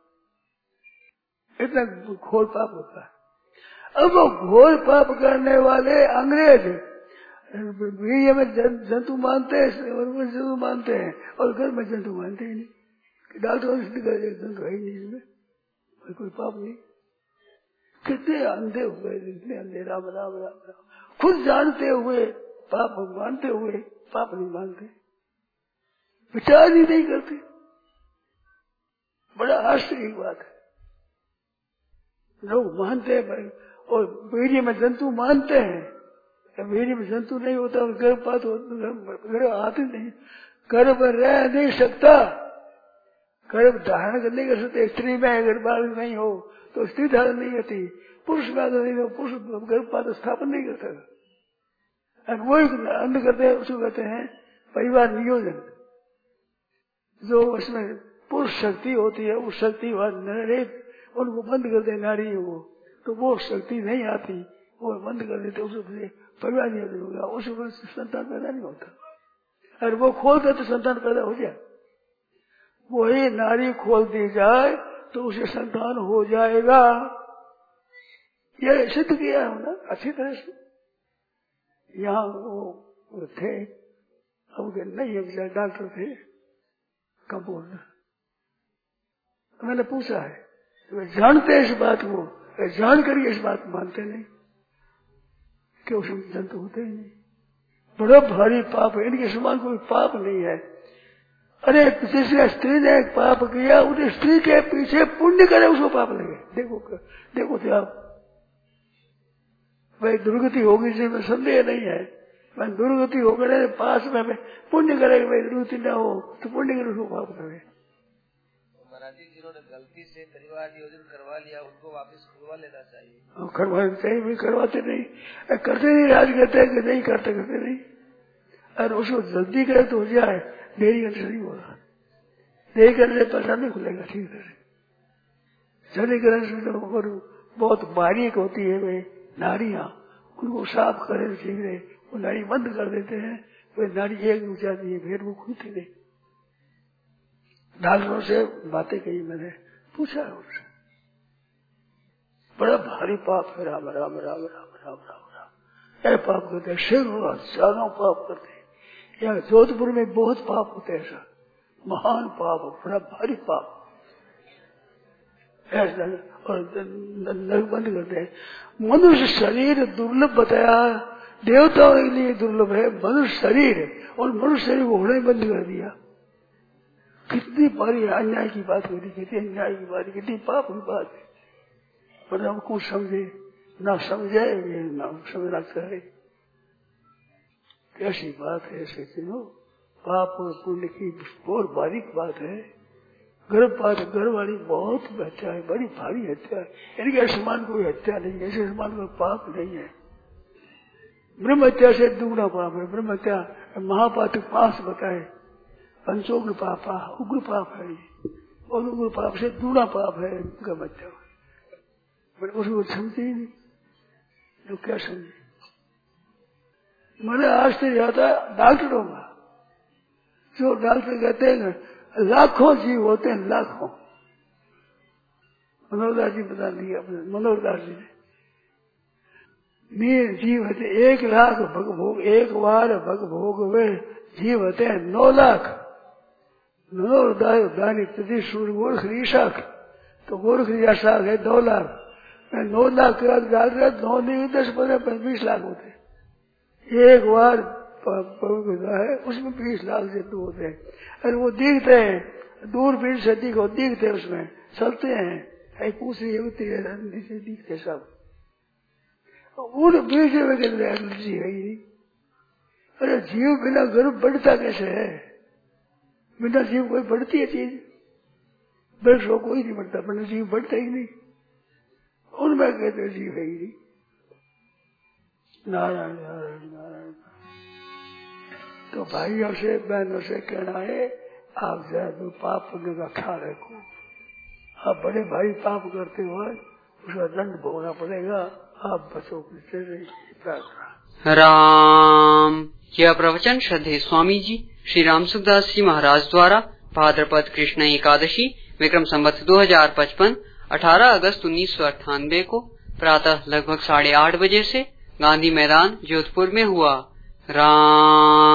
इतना घोर पाप होता है। अब वो घोर पाप करने वाले अंग्रेज वीर्य में जंतु मानते हैं, जंतु मानते हैं और घर में जंतु मानते ही नहीं। डॉक्टर जंतु है ही नहीं, इसमें कोई पाप नहीं। कितने अंधे हुए, इतने अंधे, राम राम राम राम, खुद जानते हुए पाप मानते हुए पाप नहीं मानते, विचार ही नहीं करते। बड़ा आश्चर्य की बात है, लोग मानते हैं भाई, और वीर्य में जंतु मानते हैं, वीर्य में जंतु नहीं होता और गर्भपात गर्भ आते नहीं, गर्भ रह नहीं सकता, गर्भ धारण करने का सकते। स्त्री में अगर बालक नहीं हो तो स्त्री धारण नहीं होती, पुरुष में अगर नहीं हो पुरुष गर्भपात स्थापन नहीं करता। वो अंध करते हैं, उसको कहते हैं परिवार नियोजन। जो उसमें पुरुष शक्ति होती है, उस शक्ति उनको बंद कर दे नारियों को, तो वो शक्ति नहीं आती, वो बंद कर देते, उससे परिवार नियोजन होगा, उससे संतान पैदा नहीं होता। और वो खोल दे तो संतान पैदा हो जाए, वही नारी खोल दी जाए तो उसे संतान हो जाएगा। यह सिद्ध किया है ना अच्छी तरह से। यहाँ वो थे, अब नहीं है, डॉक्टर थे कंपाउंडर, मैंने पूछा है, वे जानते हैं इस बात को, जान कर इस बात मानते नहीं कि उसमें जंतु होते ही नहीं। बड़ा भारी पाप है, इनके समान कोई पाप नहीं है। अरे जिसने स्त्री ने एक पाप किया, उस स्त्री के पीछे पुण्य करे उसको पाप लगे। देखो देखो थे आप, भाई दुर्गति होगी इसमें संदेह नहीं है, मैं दुर्गति होकर पास में मैं पुण्य करेगा, भाई दुर्गति न हो तो पुण्य करे उसको पाप करे। महाराज जी जिन्होंने गलती से परिवार नियोजन करवा लिया उनको वापस करवा लेना चाहिए। करवाना चाहिए, भी करवाते नहीं, करते नहीं, राज कहते हैं कि नहीं करते करते नहीं। और उसको जल्दी करे तो हो जाए, देरी करने से नहीं हो रहा, देरी करने से पैसा नहीं खुलेगा ठीक तरह। जल्दी करने से तो बहुत बारीक होती है वे नारियां, उनको साफ करे ठीक रहे, वो नारी बंद कर देते हैं, वे नारी एक हो जाती है, फिर वो खुलती नहीं। डॉक्टरों से बातें कही, मैंने पूछा है उनसे, बड़ा भारी पाप है, राम राम राम राम राम राम राम, ऐसे पाप करते हैं, सैकड़ों हजारों पाप करते हैं। यहाँ जोधपुर में बहुत पाप होते हैं, ऐसा महान पाप, बड़ा भारी पाप ऐसा, और नरक बंद करते हैं। मनुष्य शरीर दुर्लभ बताया, देवताओं के लिए दुर्लभ है मनुष्य शरीर, और मनुष्य शरीर को होना ही बंद कर दिया। कितनी बारी अन्याय की बात हो रही, कितनी अन्याय की बात, कितनी पाप की बात है, पर हम कुछ समझे ना समझे, ना समझना चाहे। कैसी बात है ऐसे तीनों, पाप और पुण्य की बहुत बारीक बात है। गर्भपात गर्भ वाली बहुत हत्या है, बड़ी भारी हत्या है। इनके समान कोई हत्या नहीं है, ऐसे समान कोई पाप नहीं है। ब्रह्म हत्या से दुगना पाप है। ब्रह्म हत्या महापाप पांच बताए, पंचोग्र पाप उग्र पाप है, और उग्र पाप से दुगना पाप है ब्रह्म हत्या। उसको समझे ही नहीं तो क्या समझे। मैंने आज से ज्यादा डॉक्टरों का, जो डॉक्टर कहते हैं लाखों जीव होते हैं, लाखों। मनोहरदास जी बता दिया, मनोहरदास जी ने मीर जीव होते एक लाख भग भोग, एक बार भग भोग वे जीव होते हैं नौ लाख। मनोहरदास दानी प्रति सूर्य गोरख ईशाख, तो गोरख ईशाख है दो लाख, नौ लाख के बाद डॉक्टर नौ नहीं दस पंद्रह बीस लाख होते हैं। एक बार है उसमें बीस लाख से दो होते हैं। अरे वो दिखते हैं दूरबीन से दिखो, दिखते हैं उसमें चलते हैं, पूछी होती है नीचे दिखते सब। उन बीच में एनर्जी है ही नहीं। अरे जीव बिना गर्भ बढ़ता कैसे है? बिना जीव कोई बढ़ती है चीज? वृक्ष को कोई नहीं बढ़ता, बिना जीव बढ़ता ही नहीं। उनमें कहते जीव है ही नहीं। नारायण नारायण नारायण। तो भाइयों से बहनों से कहना है, आप जरा तो पाप पुण्य का ख्याल रखो। आप बड़े भाई पाप करते हो उसका दंड भोगना पड़ेगा, आप बचो किससे। प्रार्थना। राम। यह प्रवचन श्रद्धेय स्वामी जी श्री राम सुखदास जी महाराज द्वारा भाद्रपद कृष्ण एकादशी विक्रम संवत दो हजार पचपन अठारह अगस्त उन्नीस सौ अट्ठानबे को प्रातः लगभग साढ़े आठ बजे से गांधी मैदान जोधपुर में हुआ। राम।